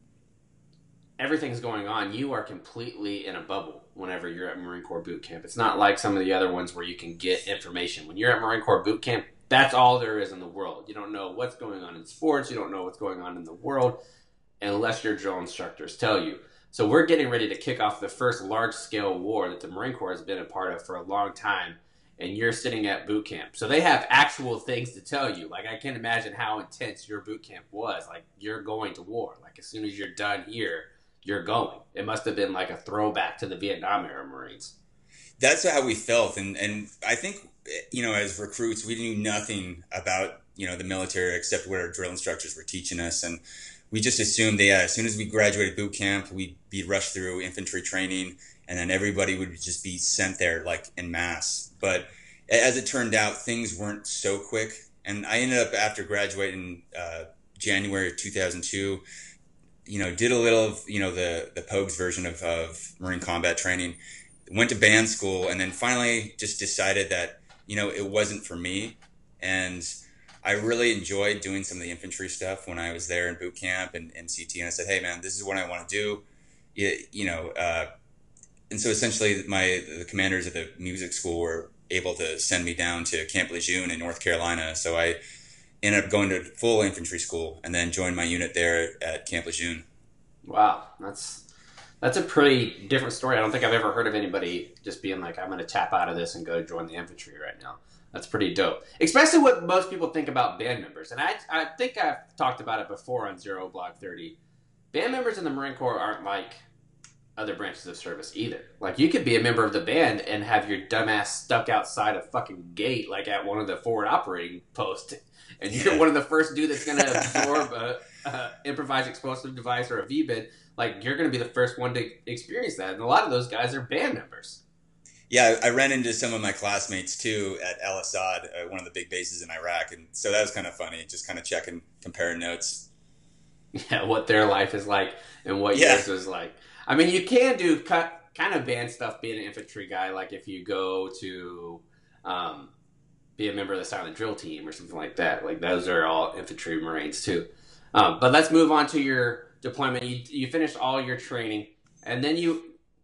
everything's going on, you are completely in a bubble whenever you're at Marine Corps boot camp. It's not like some of the other ones where you can get information. When you're at Marine Corps boot camp, that's all there is in the world. You don't know what's going on in sports. You don't know what's going on in the world unless your drill instructors tell you. So we're getting ready to kick off the first large-scale war that the Marine Corps has been a part of for a long time, and you're sitting at boot camp. So they have actual things to tell you. Like, I can't imagine how intense your boot camp was. Like, you're going to war. Like, as soon as you're done here, you're going. It must have been like a throwback to the Vietnam era Marines. That's how we felt. And, and I think, you know, as recruits, we knew nothing about, you know, the military except what our drill instructors were teaching us. And we just assumed that, yeah, as soon as we graduated boot camp, we'd be rushed through infantry training, and then everybody would just be sent there like en masse. But as it turned out, things weren't so quick. And I ended up, after graduating uh, January of two thousand two, you know, did a little of, you know, the, the Pogues version of, of Marine combat training, went to band school, and then finally just decided that, you know, it wasn't for me. And I really enjoyed doing some of the infantry stuff when I was there in boot camp and, and C T. And I said, hey, man, this is what I want to do. You, you know, uh, and so essentially my the commanders of the music school were able to send me down to Camp Lejeune in North Carolina. So I ended up going to full infantry school and then joined my unit there at Camp Lejeune. Wow, that's that's a pretty different story. I don't think I've ever heard of anybody just being like, I'm going to tap out of this and go join the infantry right now. That's pretty dope. Especially what most people think about band members. And I, I think I've talked about it before on Zero Block thirty. Band members in the Marine Corps aren't like other branches of service either. Like, you could be a member of the band and have your dumbass stuck outside a fucking gate, like at one of the forward operating posts, and you're one of the first dude that's going to absorb a, a improvised explosive device or a V B I D. Like, you're going to be the first one to experience that. And a lot of those guys are band members. Yeah, I ran into some of my classmates too at Al Assad, uh, one of the big bases in Iraq, and so that was kind of funny, just kind of checking, comparing notes. Yeah, what their life is like and what Yeah. yours is like. I mean, you can do cut, kind of band stuff being an infantry guy, like if you go to um, be a member of the silent drill team or something like that. Like, those are all infantry Marines too. Um, but let's move on to your deployment. You, you finished all your training, and then you,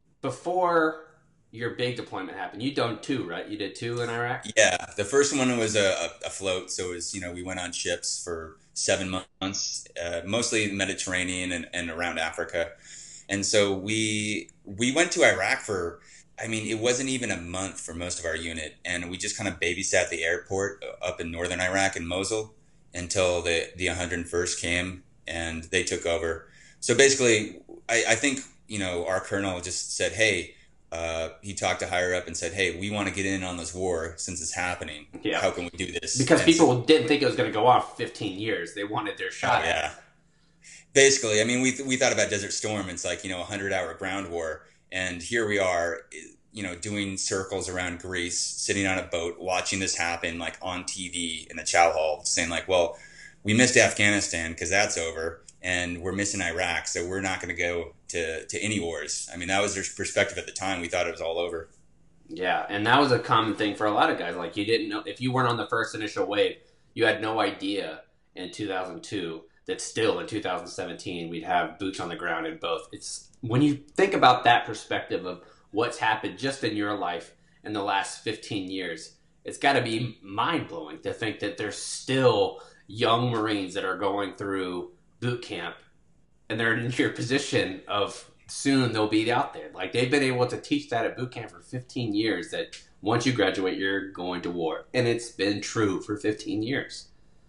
before your big deployment happened, you done two, right? You did two in Iraq? Yeah, the first one was a, a, a float, so it was, you know, we went on ships for seven months, uh, mostly the Mediterranean and, and around Africa. And so we we went to Iraq for, I mean, it wasn't even a month for most of our unit, and we just kind of babysat the airport up in northern Iraq in Mosul until the, the one hundred first came and they took over. So basically, I, I think, you know, our colonel just said, hey, Uh, he talked to higher up and said, hey, we want to get in on this war since it's happening. Yeah. How can we do this? Because And people so- didn't think it was going to go on for fifteen years. They wanted their shot Oh, at it. yeah. Basically, I mean, we, we thought about Desert Storm. It's like, you know, a hundred hour ground war. And here we are, you know, doing circles around Greece, sitting on a boat, watching this happen, like on T V in the chow hall, saying like, well, we missed Afghanistan because that's over. And we're missing Iraq, so we're not going to go to to any wars. I mean, that was their perspective at the time. We thought it was all over. Yeah, and that was a common thing for a lot of guys. Like, you didn't know, if you weren't on the first initial wave, you had no idea in two thousand two that still in two thousand seventeen we'd have boots on the ground in both. It's when you think about that perspective of what's happened just in your life in the last fifteen years, it's got to be mind-blowing to think that there's still young Marines that are going through boot camp and they're in your position of soon they'll be out there. Like, they've been able to teach that at boot camp for fifteen years, that once you graduate, you're going to war. And it's been true for fifteen years.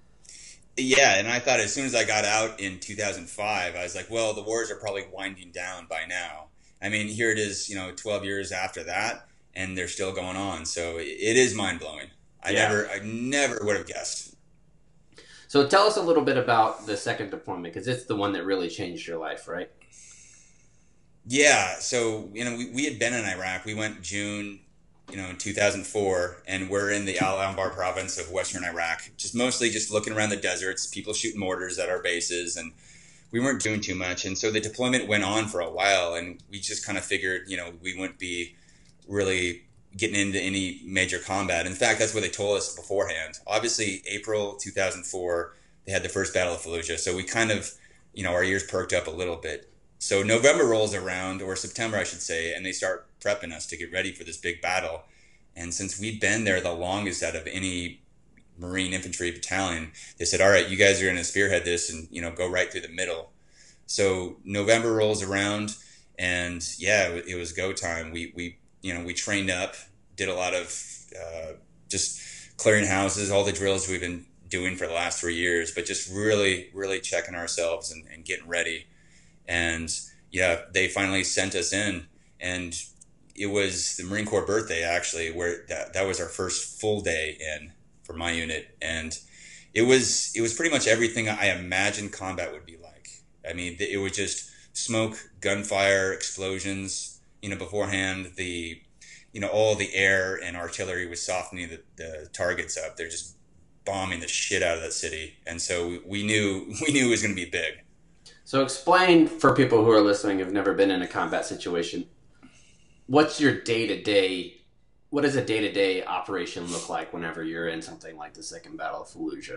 Yeah, and I thought as soon as I got out in two thousand five, I was like, well, the wars are probably winding down by now. I mean, here it is, you know, twelve years after that, and they're still going on. So it is mind-blowing. I Yeah. never I never would have guessed. So tell us a little bit about the second deployment, because it's the one that really changed your life, right? Yeah, so, you know, we, we had been in Iraq. We went June you know, in two thousand four, and we're in the Al Anbar province of Western Iraq, just mostly just looking around the deserts, people shooting mortars at our bases, and we weren't doing too much. And so the deployment went on for a while, and we just kind of figured, you know, we wouldn't be really getting into any major combat. In fact, that's what they told us beforehand. Obviously, April two thousand four, they had the first Battle of Fallujah, so we kind of, you know, our ears perked up a little bit. So November rolls around, or September, I should say, and they start prepping us to get ready for this big battle. And since we've been there the longest out of any Marine infantry battalion, they said, all right, you guys are going to spearhead this and, you know, go right through the middle. So November rolls around, and yeah, it was go time. We, we you know, we trained up, did a lot of uh, just clearing houses, all the drills we've been doing for the last three years, but just really, really checking ourselves and, and getting ready. And yeah, they finally sent us in, and it was the Marine Corps birthday, actually, where that, that was our first full day in for my unit. And it was, it was pretty much everything I imagined combat would be like. I mean, it was just smoke, gunfire, explosions, you know, beforehand, the, you know, all the air and artillery was softening the, the targets up. They're just bombing the shit out of that city. And so we, we knew, we knew it was going to be big. So explain for people who are listening who've never been in a combat situation, what's your day-to-day, what does a day-to-day operation look like whenever you're in something like the Second Battle of Fallujah?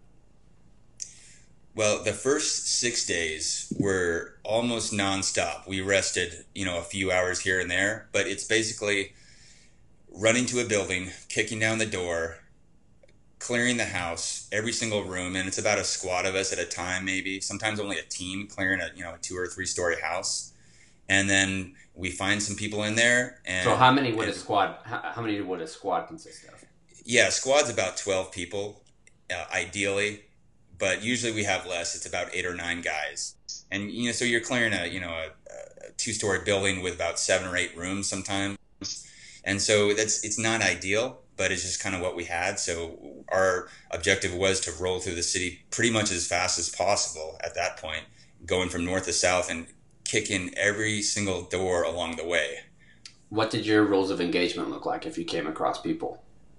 Well, the first six days were almost nonstop. We rested, you know, a few hours here and there, but it's basically running to a building, kicking down the door, clearing the house, every single room, and it's about a squad of us at a time, maybe sometimes only a team clearing a, you know, a two or three story house. And then we find some people in there. And so how many would and, a squad how, how many would a squad consist of? Yeah, squad's about twelve people, uh, ideally, but usually we have less. It's about eight or nine guys. And you know, so you're clearing a, you know, a, a two story building with about seven or eight rooms sometimes. And so that's, it's not ideal, but it's just kind of what we had. So our objective was to roll through the city pretty much as fast as possible at that point, going from north to south and kick in every single door along the way. What did your rules of engagement look like if you came across people?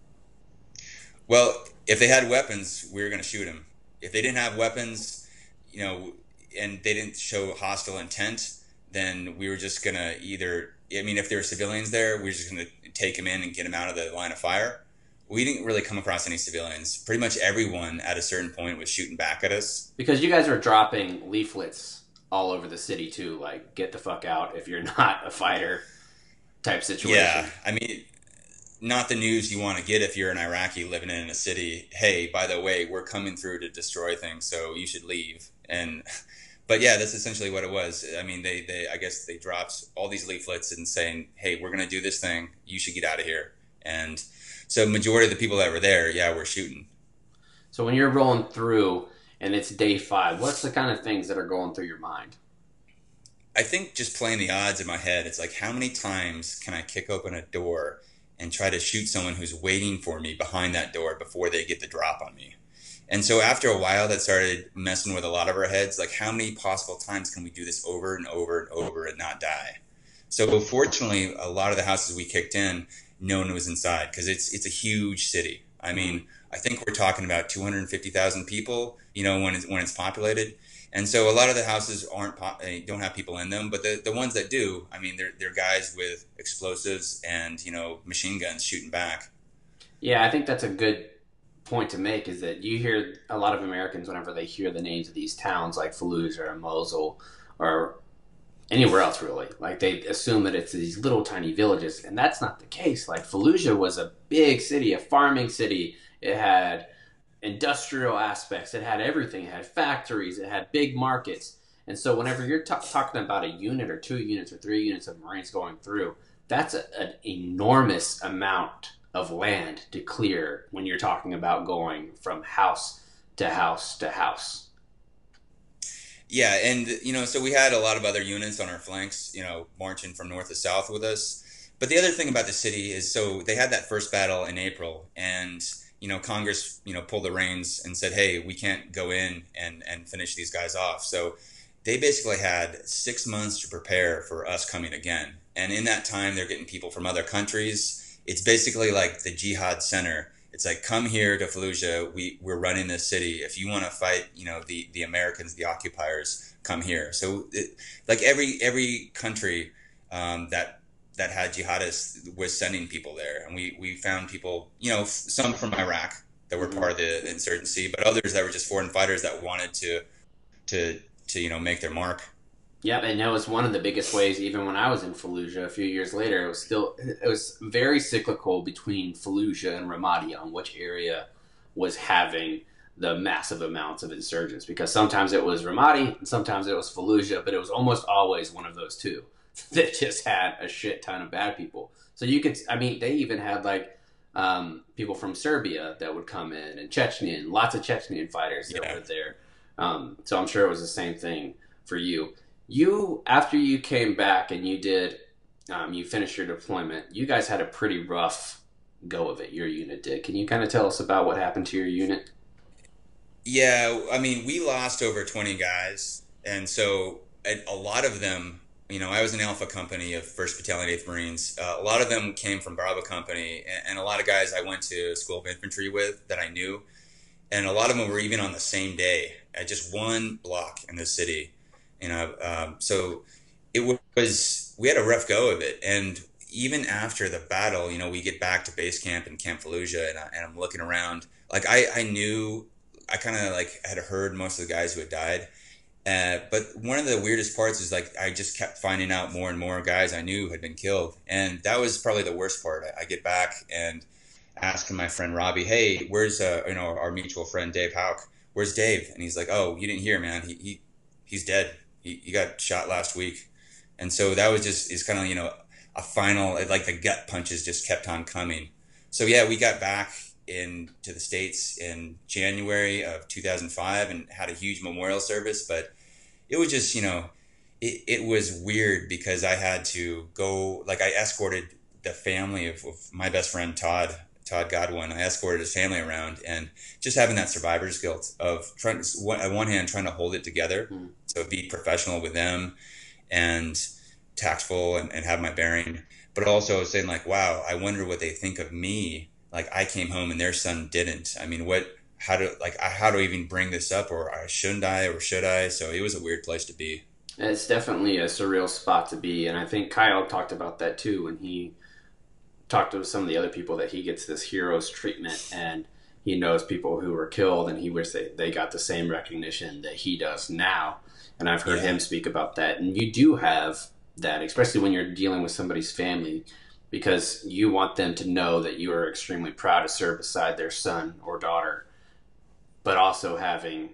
Well, if they had weapons, we were going to shoot them. If they didn't have weapons, you know, and they didn't show hostile intent, then we were just going to either, I mean, if there were civilians there, we were just going to take them in and get them out of the line of fire. We didn't really come across any civilians. Pretty much everyone at a certain point was shooting back at us. Because you guys were dropping leaflets all over the city too, like, get the fuck out if you're not a fighter type situation. Yeah, I mean, not the news you want to get if you're an Iraqi living in a city. Hey, by the way, we're coming through to destroy things, so you should leave. And but yeah, that's essentially what it was. I mean, they, they I guess they dropped all these leaflets and saying, hey, we're going to do this thing. You should get out of here. And so majority of the people that were there, yeah, were shooting. So when you're rolling through and it's day five, what's the kind of things that are going through your mind? I think just playing the odds in my head, it's like, how many times can I kick open a door and try to shoot someone who's waiting for me behind that door before they get the drop on me? And so after a while, that started messing with a lot of our heads. Like, how many possible times can we do this over and over and over and not die? So fortunately, a lot of the houses we kicked in, no one was inside, because it's it's a huge city. I mean, I think we're talking about two hundred fifty thousand people, you know, when it's, when it's populated. And so a lot of the houses aren't don't have people in them, but the, the ones that do, I mean, they're they're guys with explosives and, you know, machine guns shooting back. Yeah, I think that's a good point to make, is that you hear a lot of Americans, whenever they hear the names of these towns like Fallujah or Mosul or anywhere else really, like they assume that it's these little tiny villages, and that's not the case. Like Fallujah was a big city, a farming city. It had industrial aspects, it had everything, it had factories, it had big markets. And so whenever you're t- talking about a unit or two units or three units of Marines going through, that's a, an enormous amount of land to clear when you're talking about going from house to house to house. Yeah, and, you know, so we had a lot of other units on our flanks, you know, marching from north to south with us. But the other thing about the city is, so they had that first battle in April, and, you know, Congress, you know, pulled the reins and said, hey, we can't go in and, and finish these guys off. So they basically had six months to prepare for us coming again. And in that time, they're getting people from other countries, it's basically like the jihad center. It's like, come here to Fallujah. We we're running this city. If you want to fight, you know, the the Americans, the occupiers, come here. So, it, like every every country um, that that had jihadists was sending people there, and we we found people, you know, some from Iraq that were part of the insurgency, but others that were just foreign fighters that wanted to to to you know make their mark. Yep, and that was one of the biggest ways. Even when I was in Fallujah a few years later, it was still it was very cyclical between Fallujah and Ramadi on which area was having the massive amounts of insurgents. Because sometimes it was Ramadi, and sometimes it was Fallujah, but it was almost always one of those two that just had a shit ton of bad people. So you could, I mean, they even had like um, people from Serbia that would come in, and Chechnya, lots of Chechnyan fighters that Yeah. were there. Um, so I'm sure it was the same thing for you. You, after you came back and you did, um, you finished your deployment, you guys had a pretty rough go of it, your unit did. Can you kind of tell us about what happened to your unit? Yeah, I mean, we lost over twenty guys, and so a, a lot of them, you know, I was in Alpha Company of first Battalion, eighth Marines. Uh, a lot of them came from Bravo Company, and, and a lot of guys I went to School of Infantry with that I knew, and a lot of them were even on the same day at just one block in the city. You know, um, so it was, we had a rough go of it. And even after the battle, you know, we get back to base camp in Camp Fallujah, and, I, and I'm looking around. Like, I, I knew, I kind of like had heard most of the guys who had died. Uh, but one of the weirdest parts is like, I just kept finding out more and more guys I knew had been killed. And that was probably the worst part. I, I get back and asking my friend Robbie, hey, where's, uh, you know, our mutual friend Dave Hauk? Where's Dave? And he's like, oh, you didn't hear, man. He, he he's dead. He, he got shot last week. And so that was just, is kind of, you know, a final, like the gut punches just kept on coming. So yeah, we got back in to the States in January of two thousand five and had a huge memorial service, but it was just, you know, it, it was weird because I had to go, like I escorted the family of, of my best friend, Todd, Todd Godwin. I escorted his family around, and just having that survivor's guilt of trying to, on one hand, trying to hold it together, mm. so be professional with them and tactful and, and have my bearing, but also saying like, wow, I wonder what they think of me. Like I came home and their son didn't. I mean, what, how do, like, how do I even bring this up, or shouldn't I, or should I? So it was a weird place to be. It's definitely a surreal spot to be. And I think Kyle talked about that too, when he talked to some of the other people, that he gets this hero's treatment, and he knows people who were killed, and he wishes they, they got the same recognition that he does now. And I've heard yeah. him speak about that. And you do have that, especially when you're dealing with somebody's family, because you want them to know that you are extremely proud to serve beside their son or daughter, but also having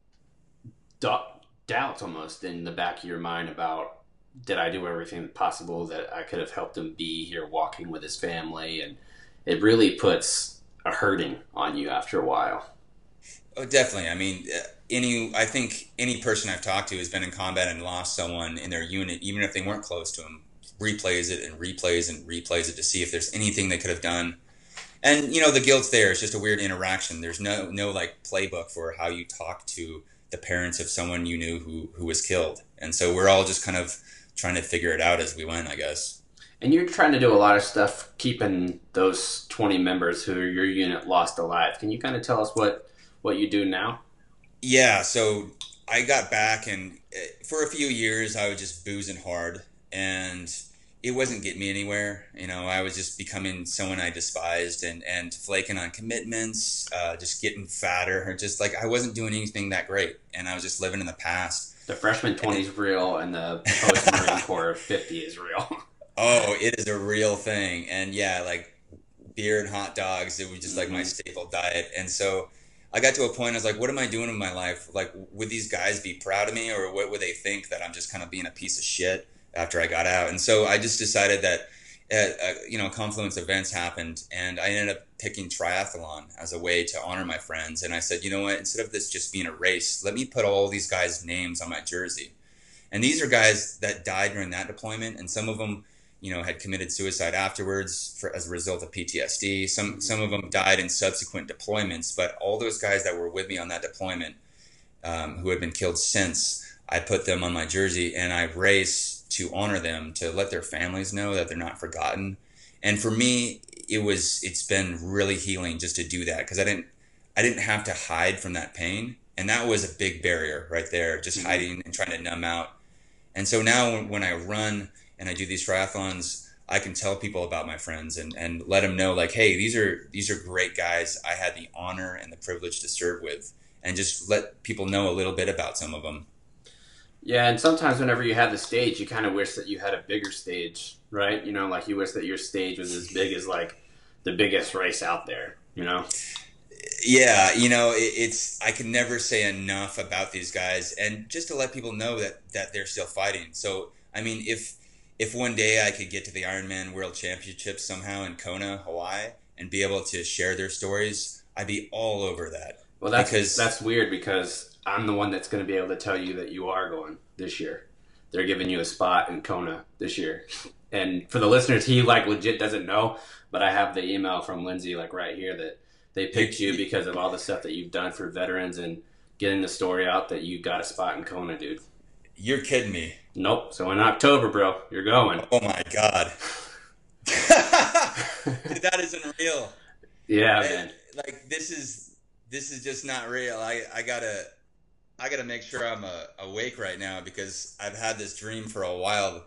do- doubts almost in the back of your mind about, did I do everything possible that I could have helped him be here walking with his family? And it really puts a hurting on you after a while. Oh, definitely. I mean, any, I think any person I've talked to has been in combat and lost someone in their unit, even if they weren't close to him, replays it and replays and replays it to see if there's anything they could have done. And, you know, the guilt's there. It's just a weird interaction. There's no, no like playbook for how you talk to the parents of someone you knew who, who was killed. And so we're all just kind of trying to figure it out as we went, I guess. And you're trying to do a lot of stuff keeping those twenty members who your unit lost alive. Can you kind of tell us what, what you do now? Yeah, so I got back, and for a few years I was just boozing hard, and it wasn't getting me anywhere. You know, I was just becoming someone I despised, and, and flaking on commitments, uh, just getting fatter, or just like I wasn't doing anything that great, and I was just living in the past. The freshman twenty is real, and the post-Marine Corps fifty is real. Oh, it is a real thing. And yeah, like beer and hot dogs, it was just like mm-hmm. my staple diet. And so I got to a point, I was like, what am I doing with my life? Like, would these guys be proud of me, or what would they think, that I'm just kind of being a piece of shit after I got out? And so I just decided that, uh, uh, you know, confluence events happened, and I ended up picking triathlon as a way to honor my friends. And I said, you know what, instead of this just being a race, let me put all these guys' names on my jersey. And these are guys that died during that deployment, and some of them, you know, had committed suicide afterwards for, as a result of P T S D. Some some of them died in subsequent deployments, but all those guys that were with me on that deployment, um, who had been killed since, I put them on my jersey, and I race to honor them, to let their families know that they're not forgotten. And for me, it was, it's been really healing just to do that. Cause I didn't, I didn't have to hide from that pain. And that was a big barrier right there, just mm-hmm. hiding and trying to numb out. And so now when, when I run and I do these triathlons, I can tell people about my friends and, and let them know like, hey, these are, these are great guys I had the honor and the privilege to serve with, and just let people know a little bit about some of them. Yeah, and sometimes whenever you have the stage, you kind of wish that you had a bigger stage, right? You know, like you wish that your stage was as big as like the biggest race out there, you know? Yeah, you know, it, it's, I can never say enough about these guys, and just to let people know that, that they're still fighting. So, I mean, if, if one day I could get to the Ironman World Championships somehow in Kona, Hawaii, and be able to share their stories, I'd be all over that. Well, that's, because, that's weird because I'm the one that's going to be able to tell you that you are going this year. They're giving you a spot in Kona this year. And for the listeners, he like legit doesn't know, but I have the email from Lindsay like right here that they picked you because of all the stuff that you've done for veterans and getting the story out that you got a spot in Kona, dude. You're kidding me. Nope. So in October, bro, you're going. Oh my God. Dude, that isn't real. Yeah, man. man. Like this is, this is just not real. I, I gotta, I got to make sure I'm uh, awake right now because I've had this dream for a while.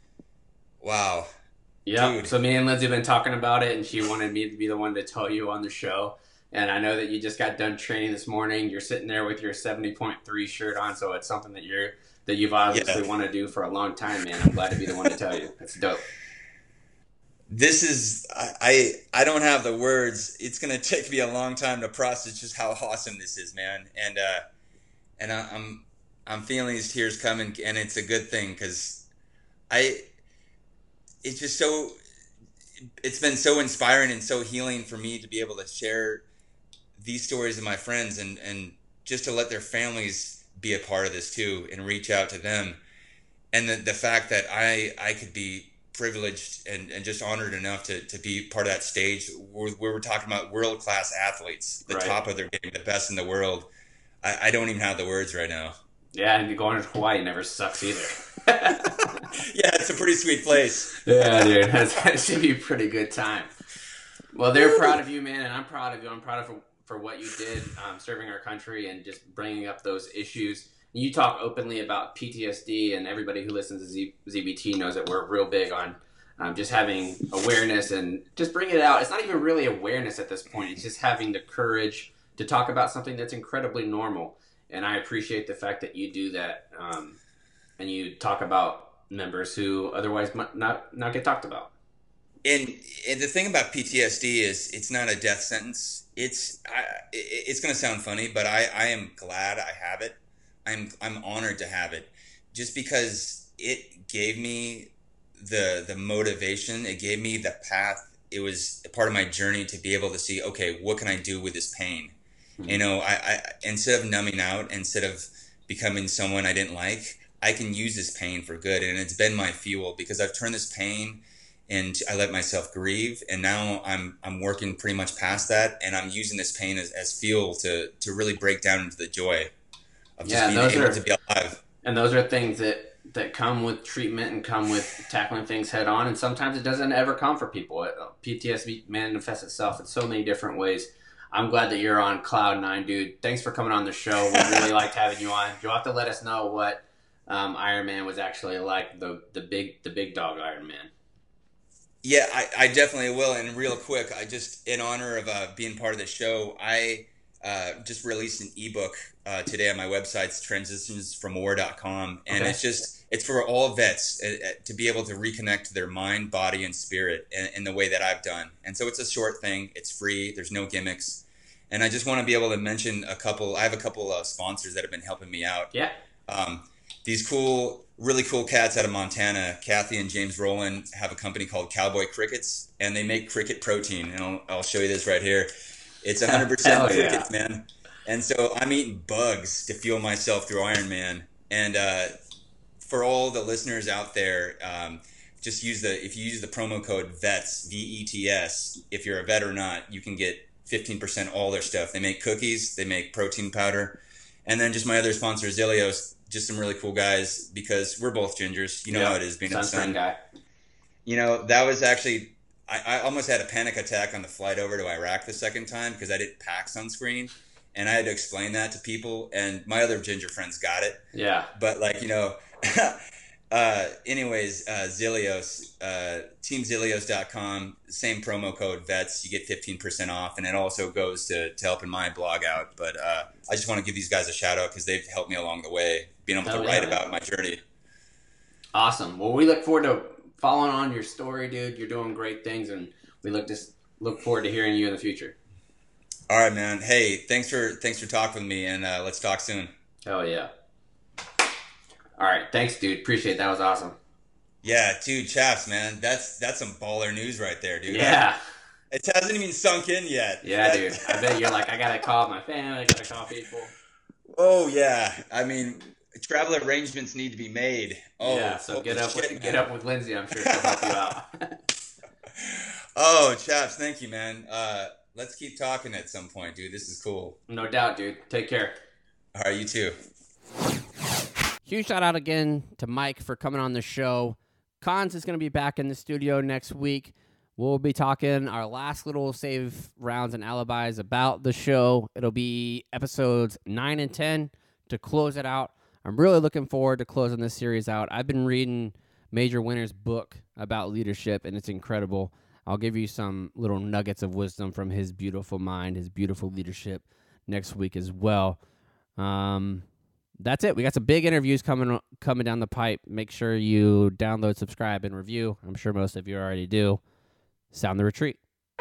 Wow. Yeah. So me and Lindsay have been talking about it, and she wanted me to be the one to tell you on the show. And I know that you just got done training this morning. You're sitting there with your seventy point three shirt on, so it's something that you're that you've obviously yeah. wanted to do for a long time, man. I'm glad to be the one to tell you. That's dope. This is I, I I don't have the words. It's gonna take me a long time to process just how awesome this is, man. And uh, and I, I'm I'm feeling these tears coming, and it's a good thing because I it's just so it's been so inspiring and so healing for me to be able to share these stories of my friends and and just to let their families be a part of this too and reach out to them. And the the fact that I I could be privileged and, and just honored enough to, to be part of that stage where, where we're talking about world-class athletes, the right. top of their game, the best in the world. I, I don't even have the words right now. Yeah, and going to Hawaii never sucks either. Yeah, it's a pretty sweet place. Yeah, dude, that should be a pretty good time. Well, they're proud of you, man, and I'm proud of you. I'm proud of for, for what you did um, serving our country and just bringing up those issues. You talk openly about P T S D, and everybody who listens to Z- ZBT knows that we're real big on um, just having awareness and just bringing it out. It's not even really awareness at this point. It's just having the courage to talk about something that's incredibly normal. And I appreciate the fact that you do that, um, and you talk about members who otherwise might not, not get talked about. And, and the thing about P T S D is it's not a death sentence. It's I, it's going to sound funny, but I, I am glad I have it. I'm I'm honored to have it, just because it gave me the the motivation. It gave me the path. It was a part of my journey to be able to see, okay, what can I do with this pain? Mm-hmm. You know, I, I instead of numbing out, instead of becoming someone I didn't like, I can use this pain for good, and it's been my fuel because I've turned this pain and I let myself grieve, and now I'm I'm working pretty much past that, and I'm using this pain as, as fuel to to really break down into the joy of just yeah, being able are, to be alive. And those are things that, that come with treatment and come with tackling things head on. And sometimes it doesn't ever come for people. P T S D manifests itself in so many different ways. I'm glad that you're on cloud nine, dude. Thanks for coming on the show. We really liked having you on. You'll have to let us know what um, Ironman was actually like, the the big the big dog Ironman. Yeah, I, I definitely will. And real quick, I just, in honor of uh, being part of the show, I uh, just released an ebook uh, today on my website. It's transitions from war dot com. And okay. it's just, it's for all vets uh, to be able to reconnect to their mind, body, and spirit in, in the way that I've done. And so it's a short thing. It's free. There's no gimmicks. And I just want to be able to mention a couple, I have a couple of sponsors that have been helping me out. Yeah. Um, these cool, really cool cats out of Montana, Kathy and James Rowland, have a company called Cowboy Crickets, and they make cricket protein. And I'll, I'll show you this right here. It's one hundred percent Hell crickets, yeah. man. And so I'm eating bugs to fuel myself through Ironman. And uh, for all the listeners out there, um, just use the, if you use the promo code VETS, V E T S, if you're a vet or not, you can get fifteen percent all their stuff. They make cookies, they make protein powder. And then just my other sponsor, Zilios, just some really cool guys, because we're both gingers. You know yeah, how it is being a son guy. You know, that was actually I, I almost had a panic attack on the flight over to Iraq the second time because I didn't pack sunscreen. And I had to explain that to people. And my other ginger friends got it. Yeah. But, like, you know, uh, anyways, uh, Zilios, uh, team zilios dot com, same promo code VETS. You get fifteen percent off. And it also goes to, to helping my blog out. But uh, I just want to give these guys a shout out because they've helped me along the way, being able Hell to yeah, write man. about my journey. Awesome. Well, we look forward to following on your story, dude. You're doing great things, and we look to look forward to hearing you in the future. All right, man. Hey, thanks for thanks for talking with me, and uh, let's talk soon. Hell yeah. All right. Thanks, dude. Appreciate it. That was awesome. Yeah, dude, Chaps, man. That's that's some baller news right there, dude. Yeah. It hasn't even sunk in yet. Yeah, dude. I bet you're like, I got to call my family. I got to call people. Oh, yeah. I mean, travel arrangements need to be made. Oh, yeah, so get up, shit, with, get up with Lindsay. I'm sure she'll help you out. Oh, Chaps, thank you, man. Uh, let's keep talking at some point, dude. This is cool. No doubt, dude. Take care. All right, you too. Huge shout out again to Mike for coming on the show. Cons is going to be back in the studio next week. We'll be talking our last little save rounds and alibis about the show. It'll be episodes nine and ten to close it out. I'm really looking forward to closing this series out. I've been reading Major Winner's book about leadership, and it's incredible. I'll give you some little nuggets of wisdom from his beautiful mind, his beautiful leadership next week as well. Um, that's it. We got some big interviews coming coming down the pipe. Make sure you download, subscribe, and review. I'm sure most of you already do. Sound the retreat.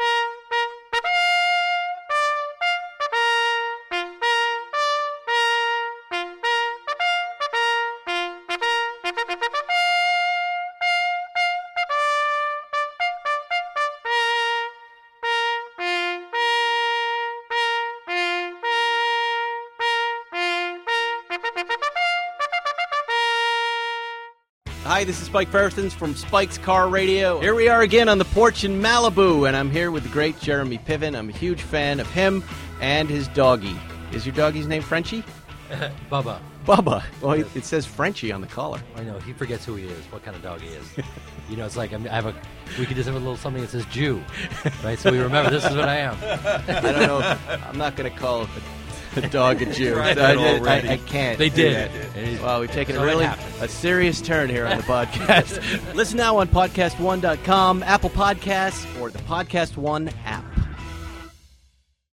Hi, this is Spike Ferstens from Spike's Car Radio. Here we are again on the porch in Malibu, and I'm here with the great Jeremy Piven. I'm a huge fan of him and his doggy. Is your doggy's name Frenchie? Bubba. Bubba. Well, it, it says Frenchie on the collar. I know, he forgets who he is, what kind of dog he is. You know, it's like I, mean, I have a, we could just have a little something that says Jew, right? So we remember this is what I am. I don't know. I'm not going to call a, a dog a Jew. Right, I, I, I, I can't. They do did. that. Well, we've taken So a it really happened. a serious turn here on the podcast. Listen now on podcast one dot com, Apple Podcasts, or the Podcast One app.